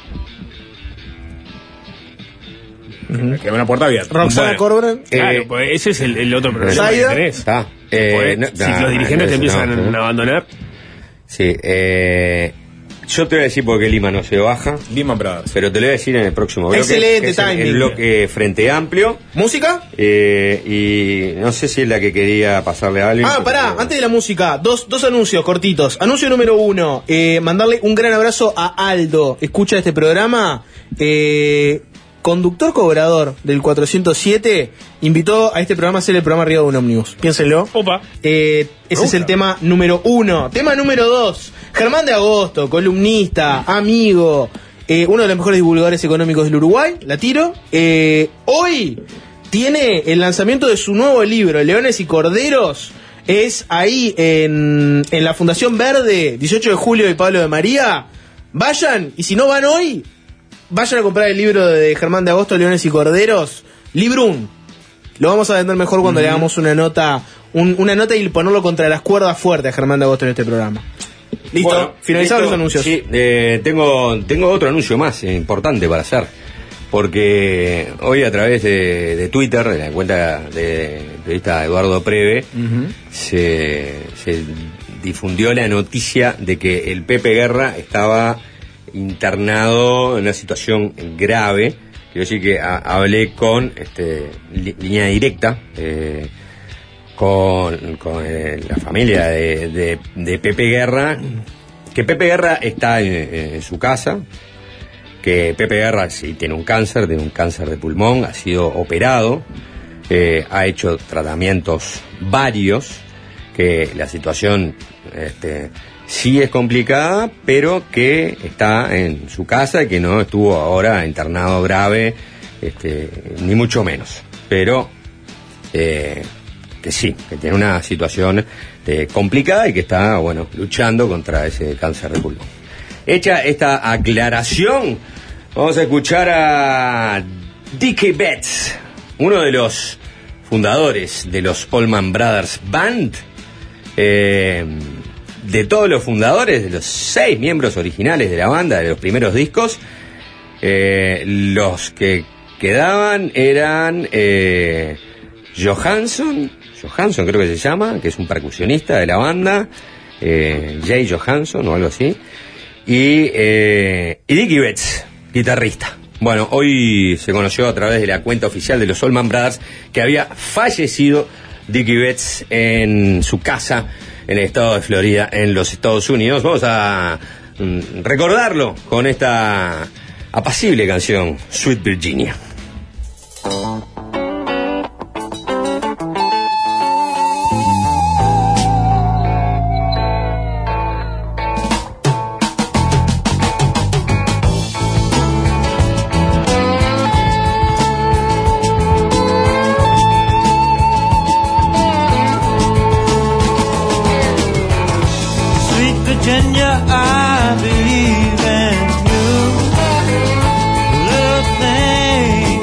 Me queda una puerta abierta. Roxana Bueno, Corberán. Claro, Eh, pues ese es el, el otro problema Zaida. que tenés. Está. Eh, Pues, no, si no, los dirigentes no, te empiezan no, no. a abandonar. Sí, eh, yo te voy a decir por qué Lima no se baja, Lehman Brothers. pero te lo voy a decir en el próximo bloque. Excelente que es el- timing. El bloque Frente Amplio. ¿Música? Eh, y no sé si es la que quería pasarle a alguien. Ah, porque- pará, antes de la música, dos, dos anuncios cortitos. Anuncio número uno, eh, mandarle un gran abrazo a Aldo. Escucha este programa. Eh, conductor cobrador del cuatrocientos siete invitó a este programa a hacer el programa arriba de un ómnibus. Piénsenlo. Opa. Eh, ese es el tema número uno. Tema número dos, Germán de Agosto, columnista, amigo, eh, uno de los mejores divulgadores económicos del Uruguay, la tiro. Eh, hoy tiene el lanzamiento de su nuevo libro, Leones y Corderos. Es ahí en, en la Fundación Verde, dieciocho de julio de Pablo de María. Vayan, y si no van hoy, vayan a comprar el libro de Germán de Agosto, Leones y Corderos. Librum. Lo vamos a vender mejor cuando le hagamos una nota, un- una nota y ponerlo contra las cuerdas fuertes a Germán de Agosto en este programa. Listo, Bueno, finalizados listo. los anuncios. Sí, eh, tengo, tengo otro anuncio más eh, importante para hacer. Porque hoy a través de, de Twitter, de la cuenta de periodista Eduardo Preve, se, se difundió la noticia de que el Pepe Guerra estaba internado en una situación grave. Quiero decir que a- hablé con este, li- línea directa eh, con, con eh, la familia de, de, de Pepe Guerra, que Pepe Guerra está en, en su casa, que Pepe Guerra sí tiene un cáncer, tiene un cáncer de pulmón, ha sido operado, eh, ha hecho tratamientos varios, que la situación este, sí es complicada, pero que está en su casa y que no estuvo ahora internado grave, este, ni mucho menos. Pero eh, que sí, que tiene una situación eh, complicada y que está, bueno, luchando contra ese cáncer de pulmón. Hecha esta aclaración, vamos a escuchar a Dickie Betts, uno de los fundadores de los Allman Brothers Band. Eh, de todos los fundadores, de los seis miembros originales de la banda, de los primeros discos, eh, los que quedaban eran eh, Johansson, Johansson creo que se llama, que es un percusionista de la banda, eh, Jay Johansson o algo así, y, eh, y Dickie Betts, guitarrista. Bueno, hoy se conoció a través de la cuenta oficial de los Allman Brothers que había fallecido Dickie Betts en su casa en el estado de Florida, en los Estados Unidos. Vamos a mm, recordarlo con esta apacible canción, Sweet Virginia. Sweet Virginia, I believe in you. Little thing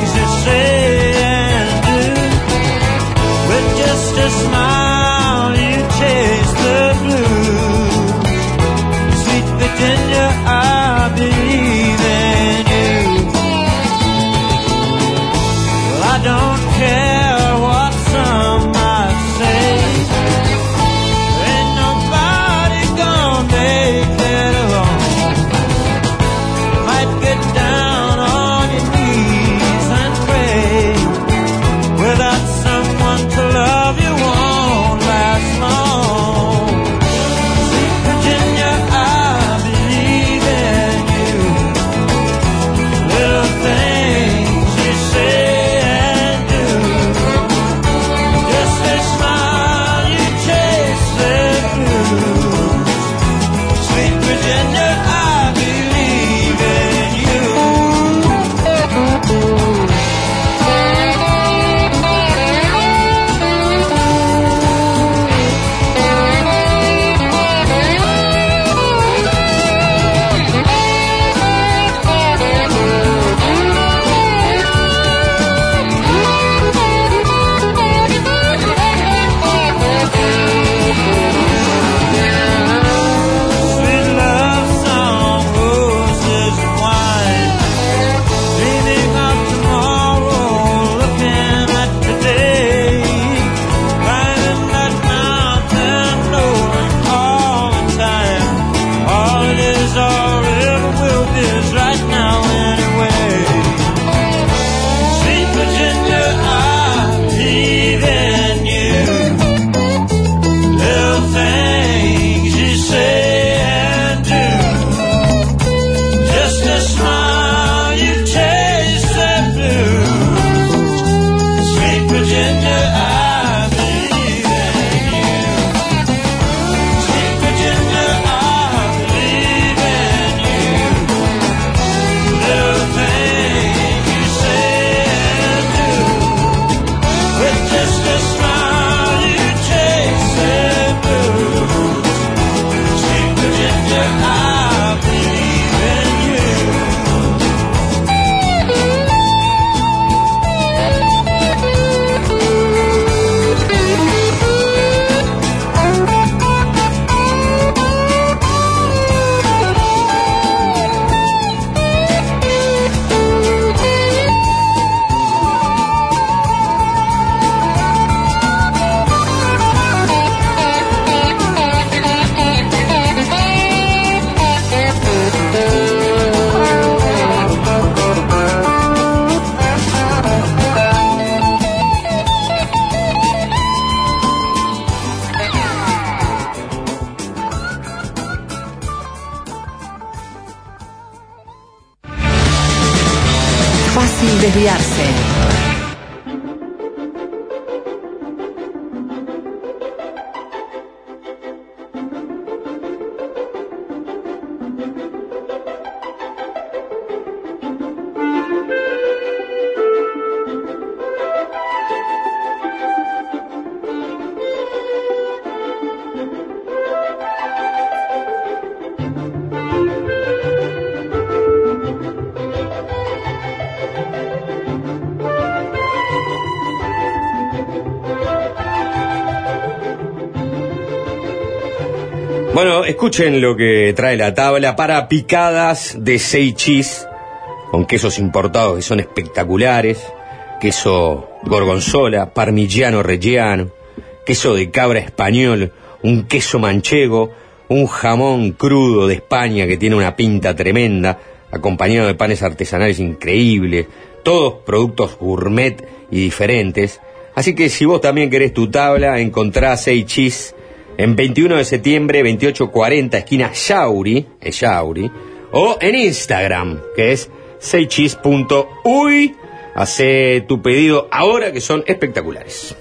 fácil desviarse. Bueno, escuchen lo que trae la tabla para picadas de seis cheese con quesos importados que son espectaculares, queso gorgonzola, parmigiano reggiano, queso de cabra español, un queso manchego, un jamón crudo de España que tiene una pinta tremenda, acompañado de panes artesanales increíbles, todos productos gourmet y diferentes. Así que si vos también querés tu tabla, encontrá seis cheese en veintiuno de septiembre, veintiocho cuarenta, esquina Yauri, es Yauri, o en Instagram, que es seis cheese punto uy. Hacé tu pedido ahora, que son espectaculares.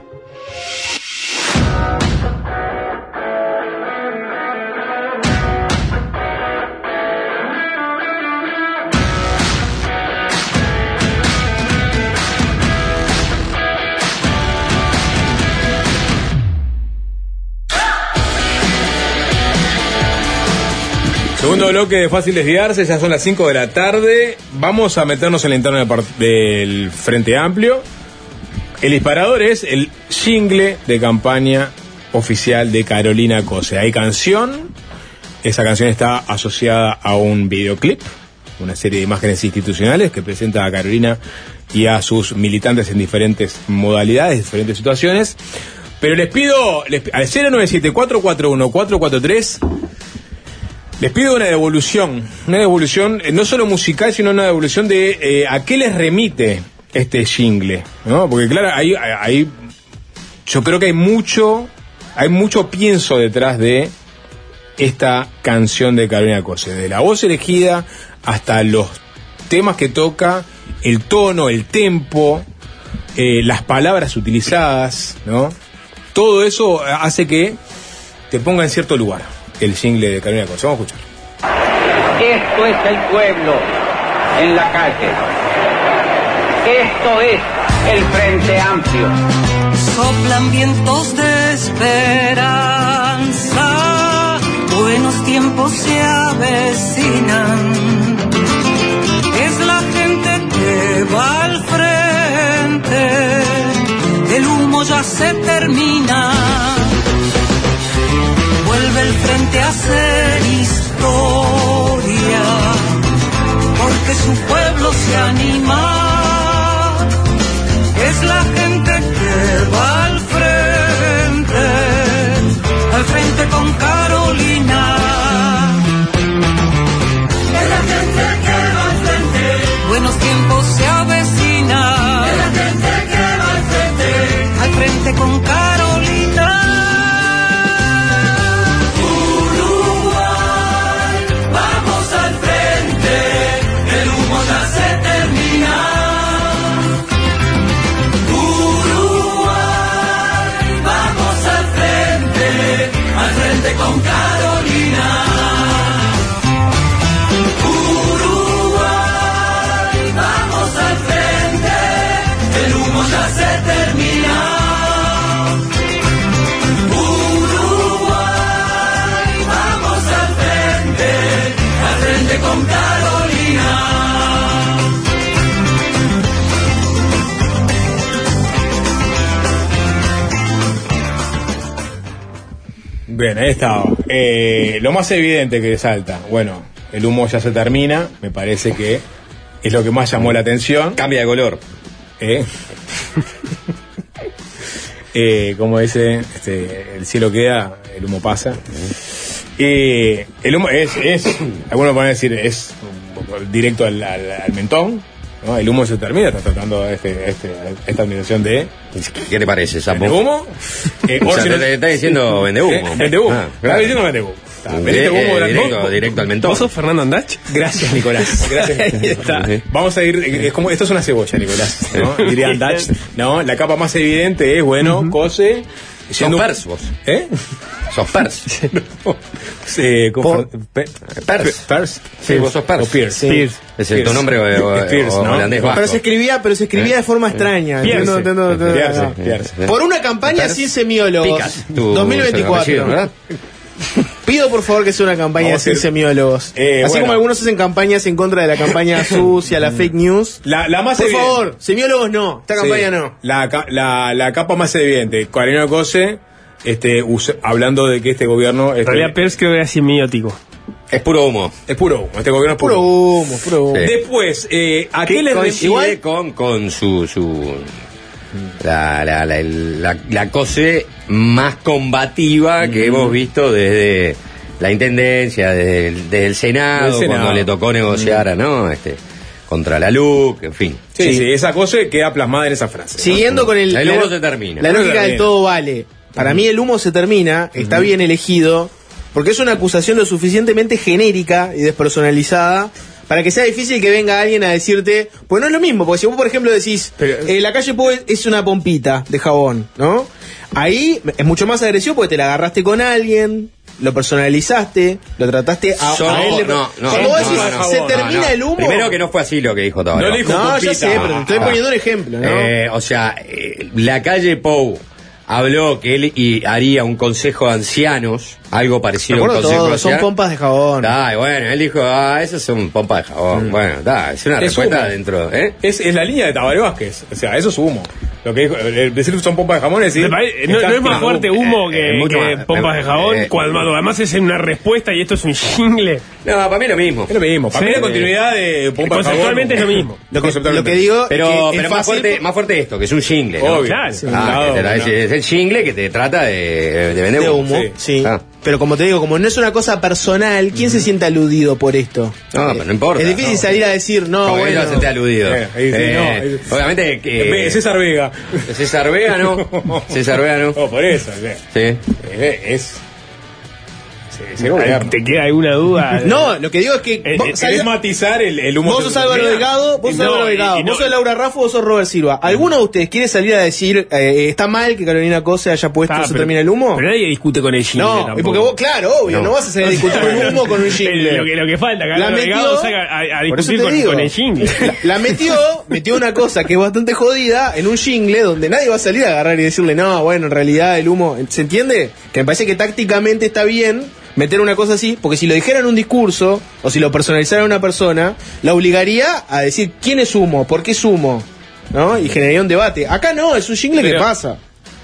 Segundo bloque de Fácil Desviarse, ya son las cinco de la tarde. Vamos a meternos en la interna del Frente Amplio. El disparador es el jingle de campaña oficial de Carolina Cose. Hay canción, esa canción está asociada a un videoclip, una serie de imágenes institucionales que presenta a Carolina y a sus militantes en diferentes modalidades, diferentes situaciones. Pero les pido, les, al cero nueve siete cuatro cuatro uno cuatro cuatro tres... les pido una devolución, una devolución eh, no solo musical, sino una devolución de eh, a qué les remite este jingle, ¿no? Porque claro, hay, hay, yo creo que hay mucho, hay mucho pienso detrás de esta canción de Carolina Cose, de la voz elegida hasta los temas que toca, el tono, el tempo, eh, las palabras utilizadas, ¿no? Todo eso hace que te ponga en cierto lugar el jingle de Carolina Cose. Vamos a escuchar. Esto es el pueblo en la calle. Esto es el Frente Amplio. Soplan vientos de esperanza, buenos tiempos se avecinan. Es la gente que va al frente, el humo ya se termina. Vuelve el frente a hacer historia, porque su pueblo se anima. Es la gente que va al frente, al frente con Carolina. Es la gente que va al frente, buenos tiempos se avecinan. Es la gente que va al frente, al frente con Carolina. Con Carolina, Uruguay, vamos al frente, el humo ya se termina. Uruguay, vamos al frente, al frente con Carolina. Bien, ahí estaba. Eh, lo más evidente que salta, bueno, el humo ya se termina, me parece que es lo que más llamó la atención. Cambia de color. ¿Eh? eh, como dice, este, el cielo queda, el humo pasa. Eh, el humo es, es algunos van a decir, es directo al, al, al mentón, ¿no? El humo se termina, está tratando este, este, esta administración de... ¿Qué te parece, Sapo? ¿Vende humo? Eh, o sea, si no, te está diciendo vende humo. Eh, vende humo. Ah, claro. Está diciendo vende humo. Veniste humo Eh, durante- directo, directo al mentón. ¿Vos sos Fernando Andach? Gracias, Nicolás. Gracias. Ahí está. Vamos a ir. Es como, esto es una cebolla, Nicolás. ¿No? Dirían Dutch. No, la capa más evidente es, bueno, cose. Sos yendo- pers vos. ¿Eh? Sos pers. Sí, con- Por- pe- Pers. Pers. Sí, vos sos pers. O Pierce. Sí. Pierce. Es el, tu nombre o, o- Es Pierce, o ¿no? holandés Pero vasco. Pero se escribía, pero se escribía de forma extraña. Pierce. Entiendo, entiendo, entiendo. Pierce, Pierce. Por una campaña Pers. sin semiólogos. Picas, tu- dos mil tu apellido, veinticuatro. ¿verdad? Pido por favor que sea una campaña Vamos a sin ir- semiólogos. Eh, Así bueno. como algunos hacen campañas en contra de la campaña sucia, la fake news. La, la más Por evidente. favor, semiólogos no. Esta campaña Sí. no. La, ca- la, la capa más evidente. Carolina Cose, este, us- hablando de que este gobierno. En Este, realidad Pierce creo que era semiótico. Es puro humo. es puro humo. Este gobierno es puro, Puro humo. humo, puro humo. Sí. Después, eh, ¿a qué, Que le coincide igual? con, con su, su la, la, la, la, la cose más combativa que hemos visto desde la intendencia, desde el, desde el Senado, Del Senado. cuando le tocó negociar a, ¿no? Este, contra la L U C, en fin. Sí, sí, esa cosa queda plasmada en esa frase. Siguiendo con el, El la- humo se termina. la El humo lógica se del termina. todo vale. Para mí el humo se termina, está bien elegido, porque es una acusación lo suficientemente genérica y despersonalizada para que sea difícil que venga alguien a decirte, pues no es lo mismo, porque si vos por ejemplo decís, eh, la calle Pou es una pompita de jabón, ¿no? Ahí es mucho más agresivo porque te la agarraste con alguien, lo personalizaste, lo trataste a, Yo- a él. le- no, no, Cuando vos no, decís, no, no, se no, termina no. el humo. Primero que no fue así lo que dijo Tabaré. No dijo No, pompita. ya sé, pero te estoy Ah, poniendo un ejemplo, ¿no? Eh, o sea, eh, la calle Pou habló que él y haría un consejo de ancianos, algo Me parecido a un acuerdo consejo de todo, son ancianos. pompas de jabón. Ah, y bueno, él dijo, ah, eso son pompas de jabón. Bueno, da, es una Es respuesta humo. dentro, ¿eh? Es, es la línea de Tabaré Vázquez. O sea, eso es humo. Lo que dijo, el decir son pompas de jamón es decir. Me pare- no, estás no es más tirando fuerte humo. humo Eh, que, eh, mucho que más. pompas de jabón, Eh, cuando además es una respuesta y esto es un jingle. No, para mí lo mismo. Es lo mismo. Para Sí. mí la continuidad de pompas de jabón. Conceptualmente es lo mismo. Lo que, Conceptualmente. lo que digo Pero, que es pero más, fácil fuerte, más fuerte esto, que es un jingle, ¿no? Obvio. Claro. Sí, Ah, claro, que te la- no. es, es el jingle que te trata de, de vender de humo. humo, sí. Ah. Pero como te digo, como no es una cosa personal, ¿quién se siente aludido por esto? No, Eh, pero no importa. Es difícil no. salir a decir, no, Porque bueno. ella se te ha aludido. Eh, ahí sí, Eh, no, ahí- obviamente que... Es César Vega. César Vega, ¿no? César Vega, ¿no? No, por eso. eh. Sí. Eh, Es. Sí, sí, gobierno. ¿Te queda alguna duda? No, lo que digo es que Eh, vos, eh, salga- ¿Querés matizar el, el humo? vos sos Álvaro Delgado, vos sos No, Álvaro y- Delgado, y no- vos sos Laura Raffo, vos sos Robert Silva. ¿Alguno de ustedes quiere salir a decir, eh, está mal que Carolina Cose haya puesto Ah, se pero- termina el humo? Pero nadie discute con el jingle. No, y tampoco. porque vos, claro, obvio, no, No. vas a salir a discutir un humo con un El- jingle. Lo que, lo que falta, que La Álvaro metió- Delgado salga a, a Por eso discutir te con, digo. con el jingle. La, la metió, metió una cosa que es bastante jodida en un jingle donde nadie va a salir a agarrar y decirle, no, bueno, en realidad el humo, ¿se entiende? Que me parece que tácticamente está bien meter una cosa así, porque si lo dijera en un discurso, o si lo personalizara a una persona, la obligaría a decir quién es humo, por qué es humo, ¿no? Y generaría un debate. Acá no, es un jingle que Pero- pasa.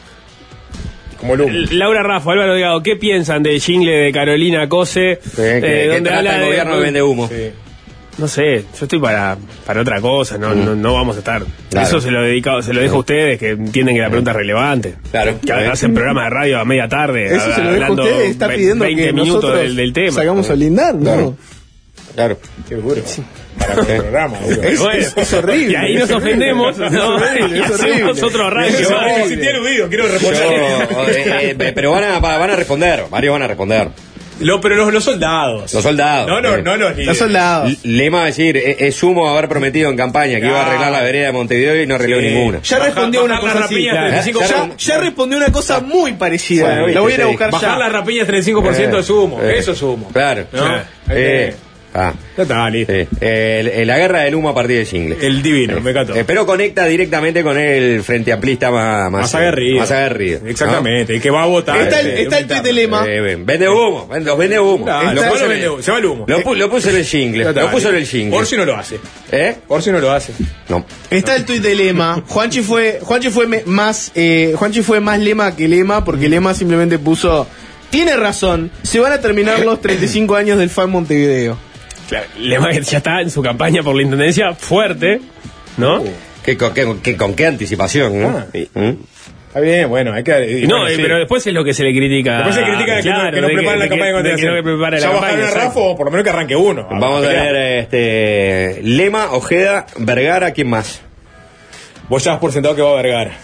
Como el humo. Laura Raffo, Álvaro Delgado, ¿qué piensan del jingle de Carolina Cose? Sí, que, eh, que donde trata habla el de- gobierno de vende humo. Sí. No sé, yo estoy para, para otra cosa, no, no, no vamos a estar. Claro. Eso se lo dedico, se lo dejo a ustedes que entienden que la pregunta es relevante. Claro. Que hacen programas de radio a media tarde. Eso se lo dejo a hablando ustedes, está ve- pidiendo veinte que minutos nosotros del, del tema. salgamos a lindar, ¿no? Claro. Claro. Qué duro. Para el programa, duro. Es- Bueno, es- es horrible. Y ahí nos ofendemos, ¿no? horrible, Y es hacemos horrible. otro Es radio. horrible, me sentí aludido, quiero Yo, responder. eh, eh, pero van a, van a responder, varios van a responder. Lo, pero los, los soldados. Los soldados. No, no, eh. no los líderes. Los soldados. L- Lema va a decir, es, es humo haber prometido en campaña que iba a arreglar la vereda de Montevideo y no arregló Sí. ninguna. Ya Bajar- respondió una bajar cosa las así. rapiñas Claro. treinta y cinco por ciento. Ya, ya respondió una cosa muy parecida. Bueno, la voy a ir a viste, buscar Bajar ya. las rapiñas treinta y cinco por ciento Eh, de su humo. eh. Eso es humo. Claro. ¿No? Eh, Eh. ah, Ya está, listo. sí. Eh, el- el- la guerra del humo a partir del jingle. El divino, me encantó. Eh, pero conecta directamente con el frente amplista más, más, Más aguerrido. Más aguerrido. ¿no? Exactamente. El que va a votar. Está el, este, está el tuit de Lema. Eh, ven- vende humo, ven- los vende humo. Claro, lo, lo puso pone en vende humo, se va el humo. lo pu- lo puso en el jingle. Ya está, Lo puso en el listo. jingle. Orsi no lo hace. ¿Eh? Orsi no lo hace. No. Está el tuit de Lema. Juanchi fue, Juanchi fue me- más, eh, Juanchi fue más Lema que Lema porque Lema simplemente puso, tiene razón, se van a terminar los treinta y cinco años del fan Montevideo. Claro, Lema ya está en su campaña por la intendencia fuerte, ¿no? ¿Qué, con, qué, qué- con qué anticipación, ¿no? Ah. Sí. ¿Mm? Está bien, bueno, hay que. y No, bueno, eh, sí. pero después es lo que se le critica. Después se critica de que Claro, no, que no de preparan la de campaña de de que continuación. no prepara la Ya campaña. bajaron a exacto. Rafa, o por lo menos que arranque uno. Vamos a pelear. ver, este. Lema, Ojeda, Vergara, ¿quién más? Vos ya has por sentado que va a Vergara.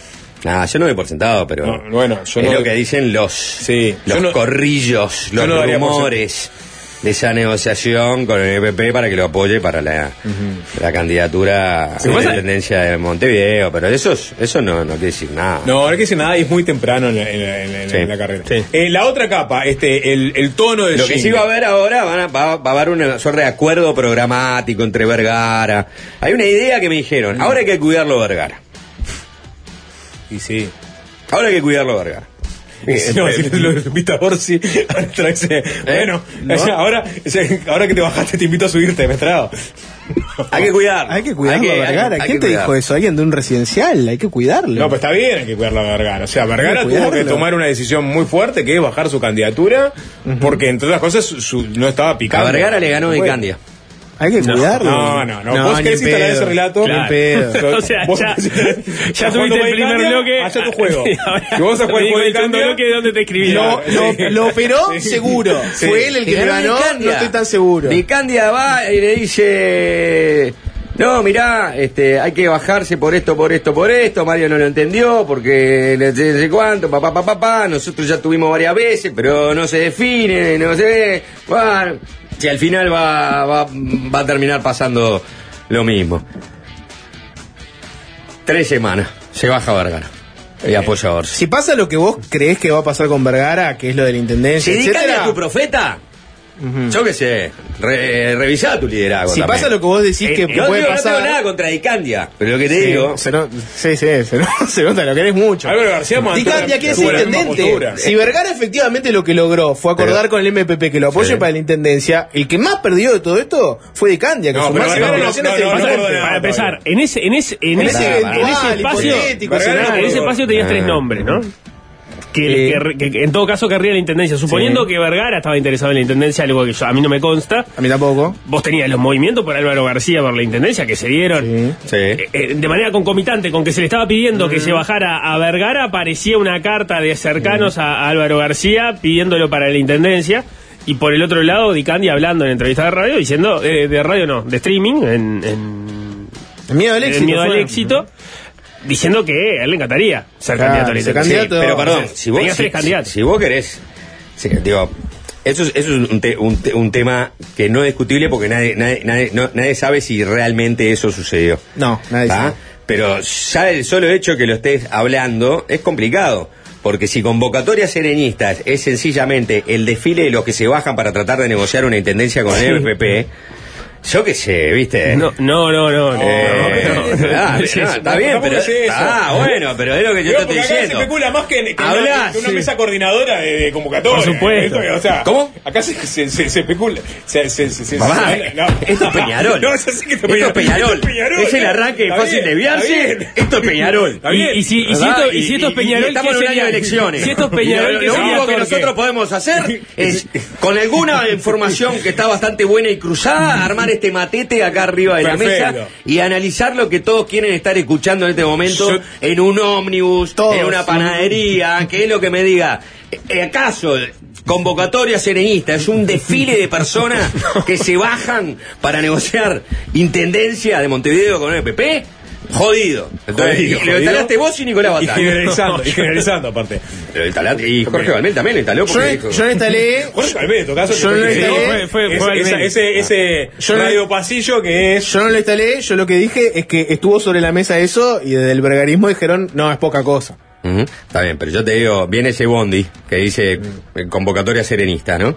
Nah, yo no doy por sentado, pero No, bueno, yo es no lo doy- que dicen los, Sí, los yo no- corrillos, yo los no daría por rumores de esa negociación con el E P P para que lo apoye para la, la candidatura ¿Se de la pasa? intendencia de Montevideo, pero eso, es- eso no, no quiere decir nada. No, no hay que decir nada, y es muy temprano en la, en la- en la- Sí. en la carrera. En la otra capa, este, el, el tono del Lo que sí jingle. va a haber ahora, van a- va, va a haber una suerte de acuerdo programático entre Vergara. Hay una idea que me dijeron, ahora hay que cuidarlo Vergara. Y sí. Ahora hay que cuidarlo Vergara. No, si lo invita a Borsi, ahora trae- bueno, ¿No? o sea, ahora, o sea, ahora que te bajaste te invito a subirte, me estrado. Hay que cuidarlo. Hay que cuidarlo, Hay que- hay- Vergara. hay ¿Quién que te cuidarlo. dijo eso? ¿Alguien de un residencial? Hay que cuidarlo. No, pues está bien, hay que cuidarlo a Vergara. O sea, Vergara Hay que tuvo que cuidarlo. tomar una decisión muy fuerte, que es bajar su candidatura, porque entre otras cosas su- su- no estaba A picando. Vergara le ganó Bueno. Vicandia. Hay que No, cuidarlo. no, no, no. Vos ni querés en instalar pedo. ese relato. Ni en pedo. O sea, Vos- ya- ya ya jugando tuviste el con primer Vicandia, bloque. Hacé tu juego. Y ahora Si vos a te jugar digo con el segundo Vicandia, bloque, ¿dónde te escribí? Lo, lo, lo operó seguro. Sí. Fue él el que Le le ganó ganó. Vicandia. No estoy tan seguro. Vicandia va y le dice, no, mirá, este, hay que bajarse por esto, por esto, por esto. Mario no lo entendió porque no sé, no sé cuánto, papá, papá, papá. Nosotros ya tuvimos varias veces, pero no se define, no sé. Bueno, si al final va, va, va a terminar pasando lo mismo. Tres semanas, se baja Vergara y apoya a Orsi. Si pasa lo que vos creés que va a pasar con Vergara, que es lo de la intendencia, Si Vicandia etcétera, es tu profeta, yo qué sé, re, revisá tu liderazgo. si también. pasa lo que vos decís Eh, que no, puede digo, pasar. no tengo nada contra Dicandia, pero lo que te Sí, digo. se no- sí, sí, se, no- se nota, lo querés mucho. Álvaro García mantuvo Dicandia la- quiere tuvo ser la misma intendente. postura. Si Vergara efectivamente lo que logró fue acordar Pero- con el M P P que lo apoye Sí. para la intendencia, el que más perdió de todo esto fue Dicandia, que No, su pero máxima Vergara no- aspiración no, es ser no, no, intendente. no, no, Para empezar, todavía. en ese, en ese, en En ese, ese en ese eventual, espacio, hipotético Vergara escenario. en ese espacio tenías tres Ah. nombres, ¿no? Que, Eh. que- que- que en todo caso querría la intendencia. Suponiendo Sí. que Vergara estaba interesado en la intendencia, algo que yo- a mí no me consta. A mí tampoco. Vos tenías los movimientos por Álvaro García por la intendencia que se dieron Sí. eh, eh, de manera concomitante con que se le estaba pidiendo que se bajara a Vergara. Aparecía una carta de cercanos a, a Álvaro García pidiéndolo para la intendencia. Y por el otro lado, Dicandia hablando en entrevista de radio diciendo, eh, de radio no, de streaming, en, en, El miedo al en éxito. miedo al fue. éxito, diciendo que a él le encantaría ser Claro, candidato a la ser intendencia. candidato. Pero perdón, O sea, si vos, tenías si, tres candidatos. si vos querés, sí, digo, eso es, eso es un, te- un, te- un tema que no es discutible porque nadie, nadie, nadie, no- nadie sabe si realmente eso sucedió. No, nadie ¿tá? sabe. Pero ya el solo hecho que lo estés hablando es complicado. Porque si convocatorias sereñistas es sencillamente el desfile de los que se bajan para tratar de negociar una intendencia con el M P P, yo qué sé, ¿viste? No, no, no, no. no, Eh, no, no. ah, Sí, no, sí. está bien, tampoco pero es eso. ah, bueno, pero es lo que yo Digo, te estoy porque acá diciendo. se especula más que, que Hablá, una, que una sí. mesa coordinadora de, de convocatoria. Por supuesto. Esto, o sea, ¿Cómo? Acá se, se, se, se especula. Se, se, se, se- Mamá, se- no. esto es Peñarol. No, ya sé que esto Esto es Peñarol. Esto es Peñarol. Es el arranque Está fácil bien, de desviarse. está bien. Esto es Peñarol. Está bien. Y, y si, y, si ¿Verdad? esto, y si esto es Y- y- Peñarol, y estamos ¿qué en un año sería? de elecciones. Si esto es Y Peñarol, lo, ¿qué lo sería único que todo lo nosotros podemos hacer es, con alguna información que está bastante buena y cruzada, armar este matete acá arriba de la Perfecto. mesa y analizar lo que todos quieren estar escuchando en este momento Yo- en un ómnibus, Todos. en una panadería, que es lo que me diga. Eh, ¿Acaso convocatoria serenista es un desfile de personas que se bajan para negociar intendencia de Montevideo con el M P P? Jodido. Entonces, Jodido, y lo jodido. instalaste vos y Nicolás Y Batalla. generalizando, y generalizando aparte. Lo instalaste- Y Jorge Valmel también lo instaló Yo, porque dijo. yo lo instalé. Jorge Valverde, en tu caso, Yo que no fue- instalé. fue- fue- Fue ese- Valverde. ese, ese Yo no- radio pasillo que es. Yo no lo instalé, yo lo que dije es que estuvo sobre la mesa eso y desde el vergarismo dijeron, no, es poca cosa. Ujú, está bien, pero yo te digo, viene ese bondi que dice eh, convocatoria serenista, ¿no?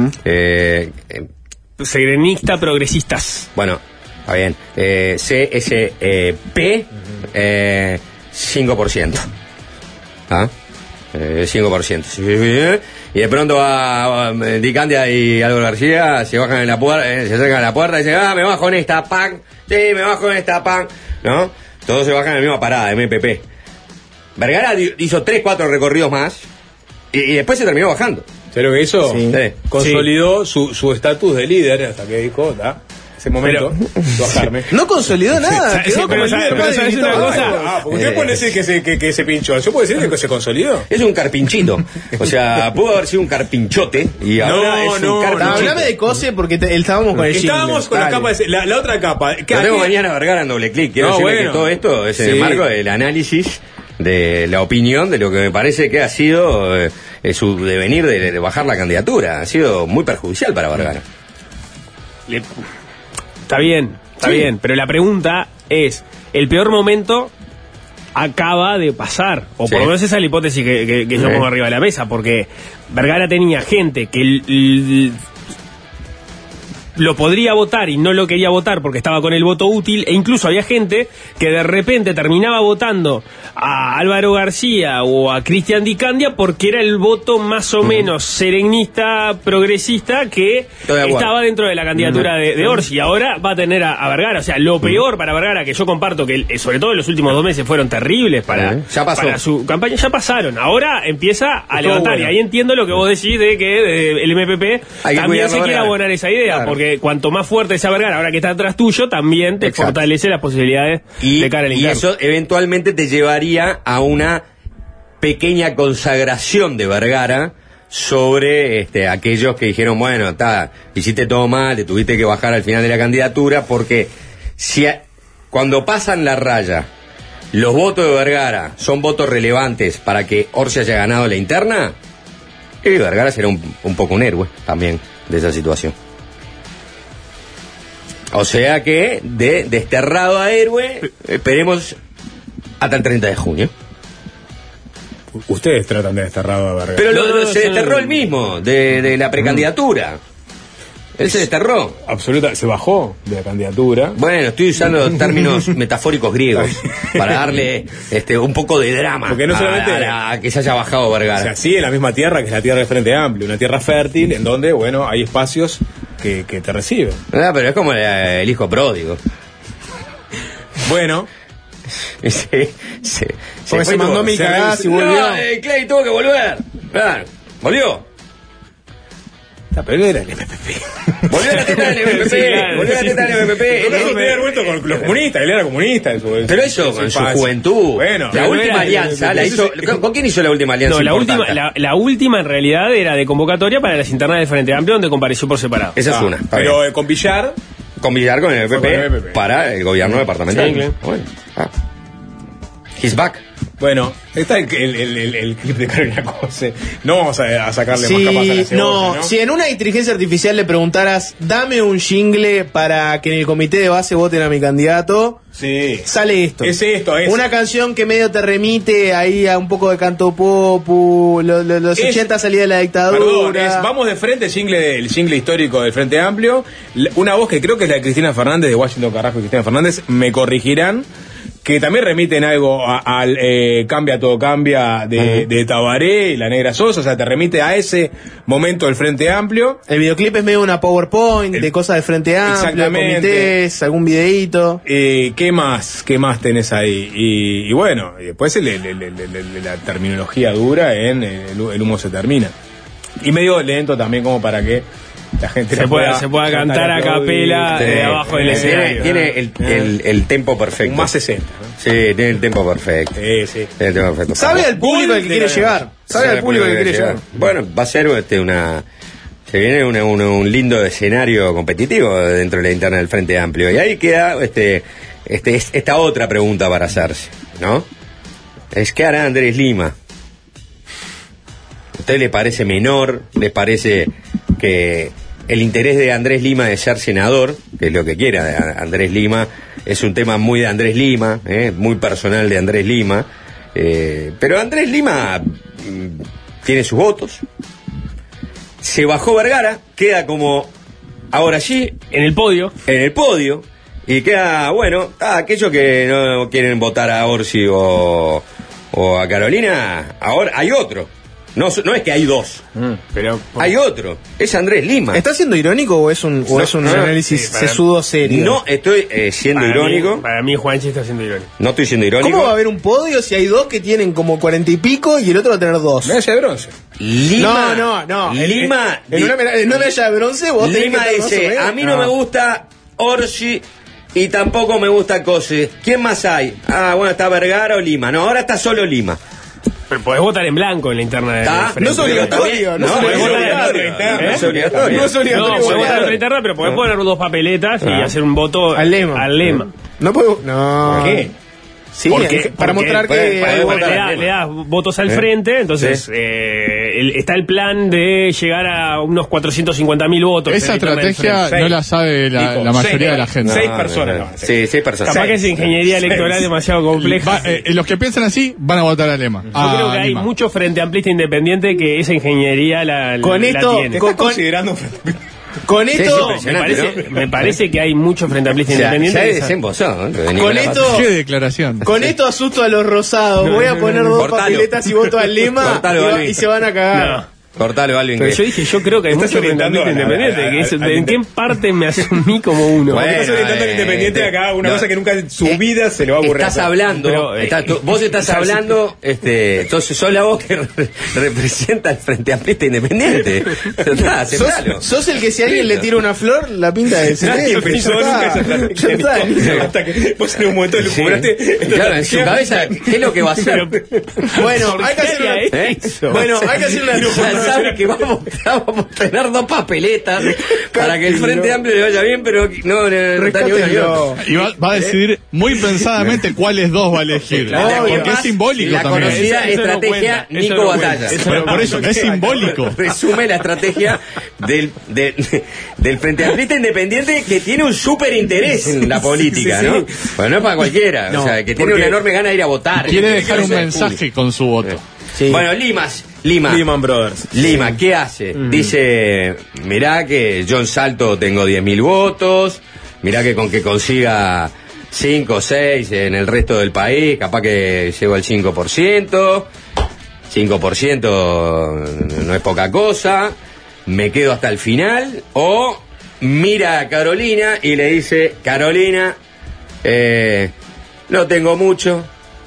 Eh, eh, Serenista progresistas. bueno, está bien. Eh, C S P, eh, cinco por ciento. ¿Ah? Eh, cinco por ciento. Sí, sí, sí. Y de pronto va, va, Dicandia y Álvaro García, se bajan en la puerta, eh, se acercan a la puerta y dicen, ah, me bajo en esta, pan. Sí, me bajo en esta, pan. ¿No? Todos se bajan en la misma parada, M P P. Vergara di- hizo tres, cuatro recorridos más y, y después se terminó bajando. ¿Sabes lo que hizo? Sí. Sí. Consolidó su su estatus de líder hasta que dijo, ¿tá? Ese momento, bajarme. No consolidó nada, Sí, quedó sí, como pero el sabe- líder pero más sabes una debilitado. cosa. Ah, porque usted puede decir que se, que, que se pinchó. Yo puedo decir que se consolidó. Es un carpinchito. O sea, pudo haber sido un carpinchote y ahora No, es no, un no. No, carpinchito. hablame de cose porque te- estábamos con el Estábamos jingle. con la Dale. capa de, la, la otra capa. Lo tengo mañana a Vergara en doble clic. Quiero No, decirle bueno. que todo esto es en Sí. el marco del análisis de la opinión de lo que me parece que ha sido eh, su devenir de, de bajar la candidatura. Ha sido muy perjudicial para Vergara. Le... Está bien, está sí. bien, pero la pregunta es, el peor momento acaba de pasar, o sí. por lo menos esa es la hipótesis que, que, que yo sí. pongo arriba de la mesa, porque Vergara tenía gente que l- l- lo podría votar y no lo quería votar porque estaba con el voto útil, e incluso había gente que de repente terminaba votando a Álvaro García o a Cristian Di Candia porque era el voto más o menos serenista, progresista, que estaba dentro de la candidatura de, de Orsi. Y ahora va a tener a, a Vergara. O sea, lo peor para Vergara, que yo comparto que sobre todo en los últimos dos meses fueron terribles para, ya pasó. para su campaña, ya pasaron. Ahora empieza a Estuvo levantar, bueno. y ahí entiendo lo que vos decís de que de, el M P P Hay también se quiere Vergara. abonar esa idea, Claro. porque cuanto más fuerte sea Vergara, ahora que está atrás tuyo, también te Exacto. fortalece las posibilidades Y, de cara al y interno. eso eventualmente te llevaría a una pequeña consagración de Vergara sobre este, aquellos que dijeron, bueno, está, hiciste todo mal, te tuviste que bajar al final de la candidatura, porque si a, cuando pasan la raya, los votos de Vergara son votos relevantes para que Orsi haya ganado la interna, y Vergara será un, un poco un héroe también de esa situación. O sea que, de desterrado a héroe, esperemos hasta el treinta de junio. Ustedes tratan de desterrado a Vergara. Pero lo, No, no, se no, desterró no. él mismo, de, de la precandidatura. Él se desterró. Absoluta, se bajó de la candidatura. Bueno, estoy usando términos metafóricos griegos para darle este un poco de drama. Porque no solamente a, a, a que se haya bajado Vergara. O sea, sí, en la misma tierra que es la tierra del Frente Amplio, una tierra fértil en donde, bueno, hay espacios que, que te reciben. Ah, pero es como el, el hijo pródigo. Bueno, Sí, sí, sí. Porque se mandó mil cagadas y volvió. No, eh, Clay tuvo que volver. Claro, volvió. la pero era el M P P. Volvió a la teta del M P P. Sí, claro, Volvió a la sí. teta del M P P. Pero eso tenía que haber vuelto con los comunistas, él era comunista en su en Pero su- eso en con su infancia. juventud. Bueno, la no última era- alianza la hizo. ¿Con, con quién hizo la última alianza? No, la última, importante? la, la última en realidad era de convocatoria para las internas del Frente Amplio, donde compareció por separado. Esa es Ah, una. está pero bien. eh, con Villar, Con Villar con el M P Con el P M P P. para el gobierno departamental. Sí, claro. Bueno, ah. He's back. bueno, está el, el, el, el, el clip de Carolina Cose. No vamos a, a sacarle Si, más capas a la cebolla, no, ¿no? si en una inteligencia artificial le preguntaras, dame un jingle para que en el comité de base voten a mi candidato, Sí. sale esto. Es esto, es. Una canción que medio te remite ahí a un poco de canto popu, lo- lo- los Es- ochenta salida de la dictadura. Perdón, es, vamos de frente, el jingle, el jingle histórico del Frente Amplio. La- Una voz que creo que es la de Cristina Fernández, de Washington Carrasco y Cristina Fernández, me corregirán, que también remiten algo a- al eh, Cambia Todo Cambia de, de Tabaré y La Negra Sosa, o sea, te remite a ese momento del Frente Amplio. El videoclip es medio una PowerPoint El- de cosas del Frente Amplio, Exactamente. comités, algún videíto. Eh, ¿Qué más? ¿Qué más tenés ahí? Y, y bueno, y después el- el- el- el- el- la terminología dura en el, el humo se termina. Y medio lento también como para que la gente Se la pueda- se pueda cantar a aplaudir. capela Sí. de abajo del Eh, escenario. Tiene, tiene el, el, el tempo perfecto. Un más sesenta. ¿no? Sí, tiene el tempo perfecto. Sí, sí. Tiene el tempo perfecto. Sabe al público al que quiere llegar. Sabe al público al que quiere llegar. Bueno, va a ser este, una. Se viene una- una- un lindo escenario competitivo dentro de la interna del Frente Amplio. Y ahí queda este, este, es- esta otra pregunta para hacerse, ¿no? Es ¿qué hará Andrés Lima? ¿A usted le parece menor? ¿Le parece que el interés de Andrés Lima de ser senador, que es lo que quiera de A- Andrés Lima, es un tema muy de Andrés Lima, ¿eh? Muy personal de Andrés Lima, eh, pero Andrés Lima mm, tiene sus votos, se bajó Vergara, queda como ahora sí En el podio. en el podio y queda, bueno, ah, aquellos que no quieren votar a Orsi o, o a Carolina, ahora hay otro. No, no es que hay dos, Pero hay otro, es Andrés Lima. ¿Estás siendo irónico o es un, o No, es un no, no, análisis sí, para- sesudo serio? No estoy eh, siendo para irónico, Mí, para mí, Juanchi está siendo irónico. no estoy siendo irónico. ¿Cómo va a haber un podio si hay dos que tienen como cuarenta y pico y el otro va a tener dos? Medalla de bronce. Lima, No, no, no. En- Lima, En, en una, meda- en una medalla de bronce vos tenés Lima que estar más o dice, menos. a mí no, me gusta Orsi y tampoco me gusta Cose. ¿Quién más hay? Ah, bueno, está Vergara o Lima. No, ahora está solo Lima. Pero podés votar en blanco en la interna del ¿Está? Frente. No es obligatorio, no, No, es no es obligatorio. obligatorio. No es ¿Eh? obligatorio. No es obligatorio. No, podés votar en votar. otra interna, pero podés poner dos papeletas y Ah. hacer un voto Al lema. Al lema. No puedo. No. ¿Qué? Sí, Porque- para porque- mostrar que porque hay le, votos. da, le da votos al Eh. frente, entonces Sí. eh, el- está el plan de llegar a unos cuatrocientos cincuenta mil votos. Esa en el tema del estrategia frente. no la sabe la, Nico, la mayoría seis, de la gente. seis No, personas, no, no, no. seis. Sí, seis personas. Capaz que es ingeniería Seis. electoral demasiado compleja. Va, eh, los que piensan así van a votar a Lema. Yo a creo que hay Lima. mucho frente amplista independiente que esa ingeniería la, Con la esto, tiene. ¿Te Con- estás con- considerando? Con Sí, esto, sí, Me impresionante, parece, ¿no? me parece que hay mucho frente amplista Ya, ya independiente. es que esa- desembosado, ¿no? con Nicolás esto, Qué declaración. con esto asusto a los rosados. Voy a poner dos Cortalo. papeletas y voto al Lema Cortalo, y, va- Balvin. y se van a cagar. No. Cortalo, Alvin. Pero que- yo dije, yo creo que hay Estás mucho frente orientando amplista a la- independiente. a- que es- a- ¿En qué parte me asumí como uno? Bueno, Estás orientando al eh, independiente acá, una no. cosa que nunca en su Eh, vida se le va a ocurrir. Estás hacer. hablando, Pero, eh, está- tú- vos estás hablando, este, entonces sos la voz que re- representa el Frente Amplista Independiente. Ya está, aceptalo. Sos, sos el que si alguien le tira una flor, la pinta de Nadie celeste. pensó Ya nunca esa está. estrategia. Ya está, Nico. listo. Hasta que vos en un momento Sí. lucubraste. Claro, en su cabeza, ¿qué es lo que va a hacer? Bueno, hay que hacer una, ¿Eh? bueno, hay que hacer una Ya sabe que vamos, vamos a tener dos papeletas para que el Frente Amplio le vaya bien, pero no, no, no está ni uno ni otro. Y va, va a decidir muy pensadamente cuáles dos va a elegir. Claro, porque además, es simbólico la también. conocida Eso- eso no estrategia cuenta, eso Nico no cuenta, Batalla. eso Por, por eso, es simbólico. Resume la estrategia del, del, del Frente Amplista Independiente, que tiene un súper interés en la política, sí, sí. ¿no? Bueno, no es para cualquiera, o No, sea, que tiene porque una enorme gana de ir a votar. Quiere que dejar un ser mensaje público. con su voto. Sí. Bueno, Limas, Lima. Lehman Brothers. Lima, ¿qué hace? Dice, mirá que yo en Salto tengo diez mil votos, mirá que con que consiga cinco o seis en el resto del país, capaz que llego al cinco por ciento, cinco por ciento no es poca cosa, me quedo hasta el final, o mira a Carolina y le dice, Carolina, eh, no tengo mucho,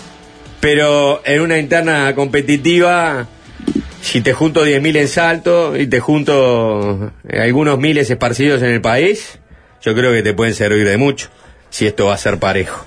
pero en una interna competitiva, si te junto diez mil en Salto y te junto eh, algunos miles esparcidos en el país, yo creo que te pueden servir de mucho, si esto va a ser parejo.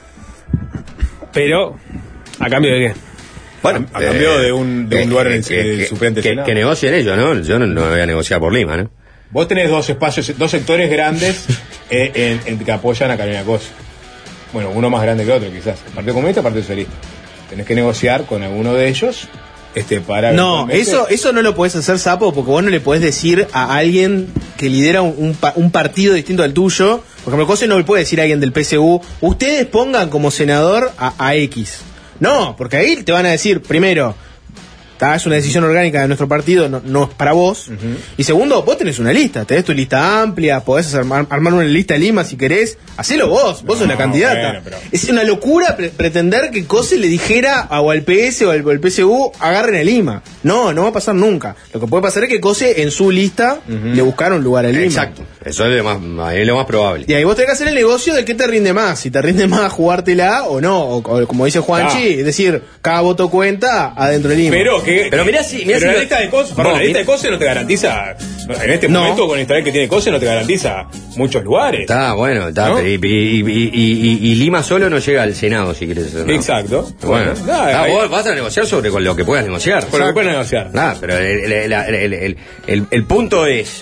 Pero, ¿a cambio de qué? Bueno, A- a cambio de un- de un lugar en el- que, el que- suplente que, Senado. que negocien ellos, ¿no? Yo no, no voy a negociar por Lima, ¿no? Vos tenés dos espacios, dos sectores grandes eh, en, en que apoyan a Carolina Cosa. Bueno, uno más grande que otro, quizás. El Partido Comunista, el Partido Socialista. Tenés que negociar con alguno de ellos este, para... No, eventualmente- eso, eso no lo podés hacer, sapo, porque vos no le podés decir a alguien que lidera un, un pa- un partido distinto al tuyo. Por ejemplo, Cose no le puede decir a alguien del P S U, ustedes pongan como senador a, a X. No, porque ahí te van a decir, primero, ta, es una decisión orgánica de nuestro partido, no, no es para vos. Y segundo, vos tenés una lista, tenés tu lista amplia, podés hacer- armar, armar una lista de Lima si querés, hacelo vos, vos sos la No, candidata. bueno, pero- Es una locura pre- pretender que Cose le dijera a, o al P S o al, o al P S U, agarren a Lima. No, no va a pasar nunca. Lo que puede pasar es que Cose en su lista le buscaron lugar a Lima. Exacto, eso es lo más, es lo más probable. Y ahí vos tenés que hacer el negocio de qué te rinde más, si te rinde más jugártela o no, o, o como dice Juanchi, Ah. es decir, cada voto cuenta adentro de Lima. Pero que... Pero mirá si- mirá pero si la lo- lista de cosas, perdón, Vos, la lista mirá- de cosas no te garantiza... En este No. momento, con el historial que tiene cosas, no te garantiza muchos lugares. Está bueno, está, ¿No? y, y- y- y- y- y Lima solo no llega al Senado, si quieres. ¿no? Exacto. Bueno, Bueno, nada, está, ahí- vos vas a negociar sobre con lo que puedas negociar. Con lo que puedas negociar. Nada, pero el, el- el- el- el- el- el punto es,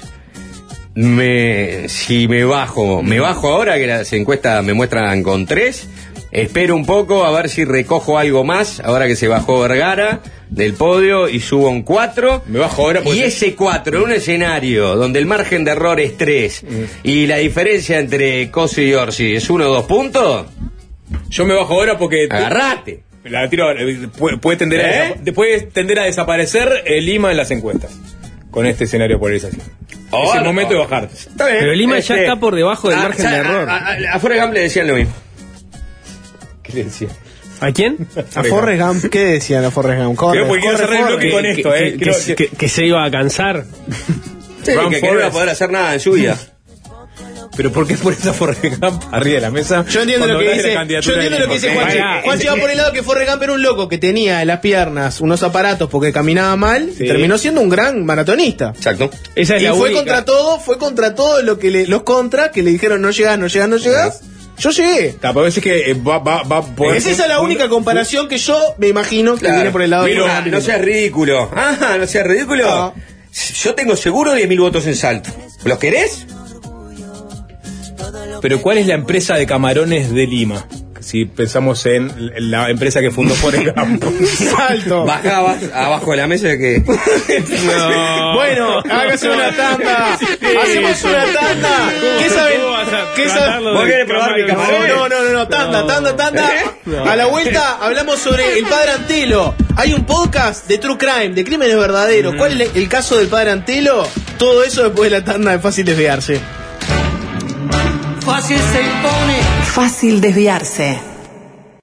me, si me bajo, me bajo ahora que las encuestas me muestran con tres, espero un poco a ver si recojo algo más, ahora que se bajó Vergara del podio y subo un cuatro. Me bajo ahora porque- Y ese cuatro en un escenario donde el margen de error es tres y la diferencia entre Cosi y Orsi es uno o dos puntos, Yo me bajo ahora porque... agarrate. La tiro, eh, puede, puede tender a, ¿Eh? desa- puede tender a desaparecer el Lima en las encuestas con este escenario de polarización. es Ahora, el momento de ahora. bajar. Está bien. Pero Lima ya Este, está por debajo del ah, margen o sea, de error. A, a, a Forrest Gump le decían lo mismo. ¿Qué le decía? ¿A quién? A Forrest Gump, ¿qué decían a Forrest Gump? Corre, Creo porque quiero corre, cerrar el corre. bloque con esto, eh. que, Quiero- que- que- que se iba a cansar. Sí, Run que, que no iba a Forrest. poder hacer nada en su vida. Pero ¿por qué pones a Forrest Gump arriba de la mesa? Yo entiendo cuando lo que hablas de la dice, yo candidatura entiendo de lo que dice Lima? Juanchi. Pará, Juanchi es- va por el lado que Forrest Gump era un loco que tenía en las piernas unos aparatos porque caminaba mal Sí. y terminó siendo un gran maratonista. Exacto. Esa es Y la fue única. contra todo, fue contra todo lo que le, los contras que le dijeron no llegás, no llegás, no llegás. Yo llegué. Ta, pero a veces que eh, va, va, va a poder... Es esa la única comparación que yo me imagino que Claro. viene por el lado Pero, de ah, no seas ridículo. Ah, no seas ridículo. No. Yo tengo seguro diez mil votos en Salto. ¿Los querés? Pero ¿cuál es la empresa de camarones de Lima? si pensamos en la empresa que fundó Forrest Gump. Salto. Bajabas abajo de la mesa que... No. Bueno, hágase una tanda. Hacemos una tanda. ¿Qué saben? ¿Qué saben? ¿Vos querés probar mi camarón? No, no, no, no, tanda, tanda, tanda. A la vuelta hablamos sobre el padre Antelo. Hay un podcast de True Crime, de crímenes verdaderos. ¿Cuál es el caso del padre Antelo? Todo eso después de la tanda de Fácil Desviarse. Fácil se impone. Fácil desviarse.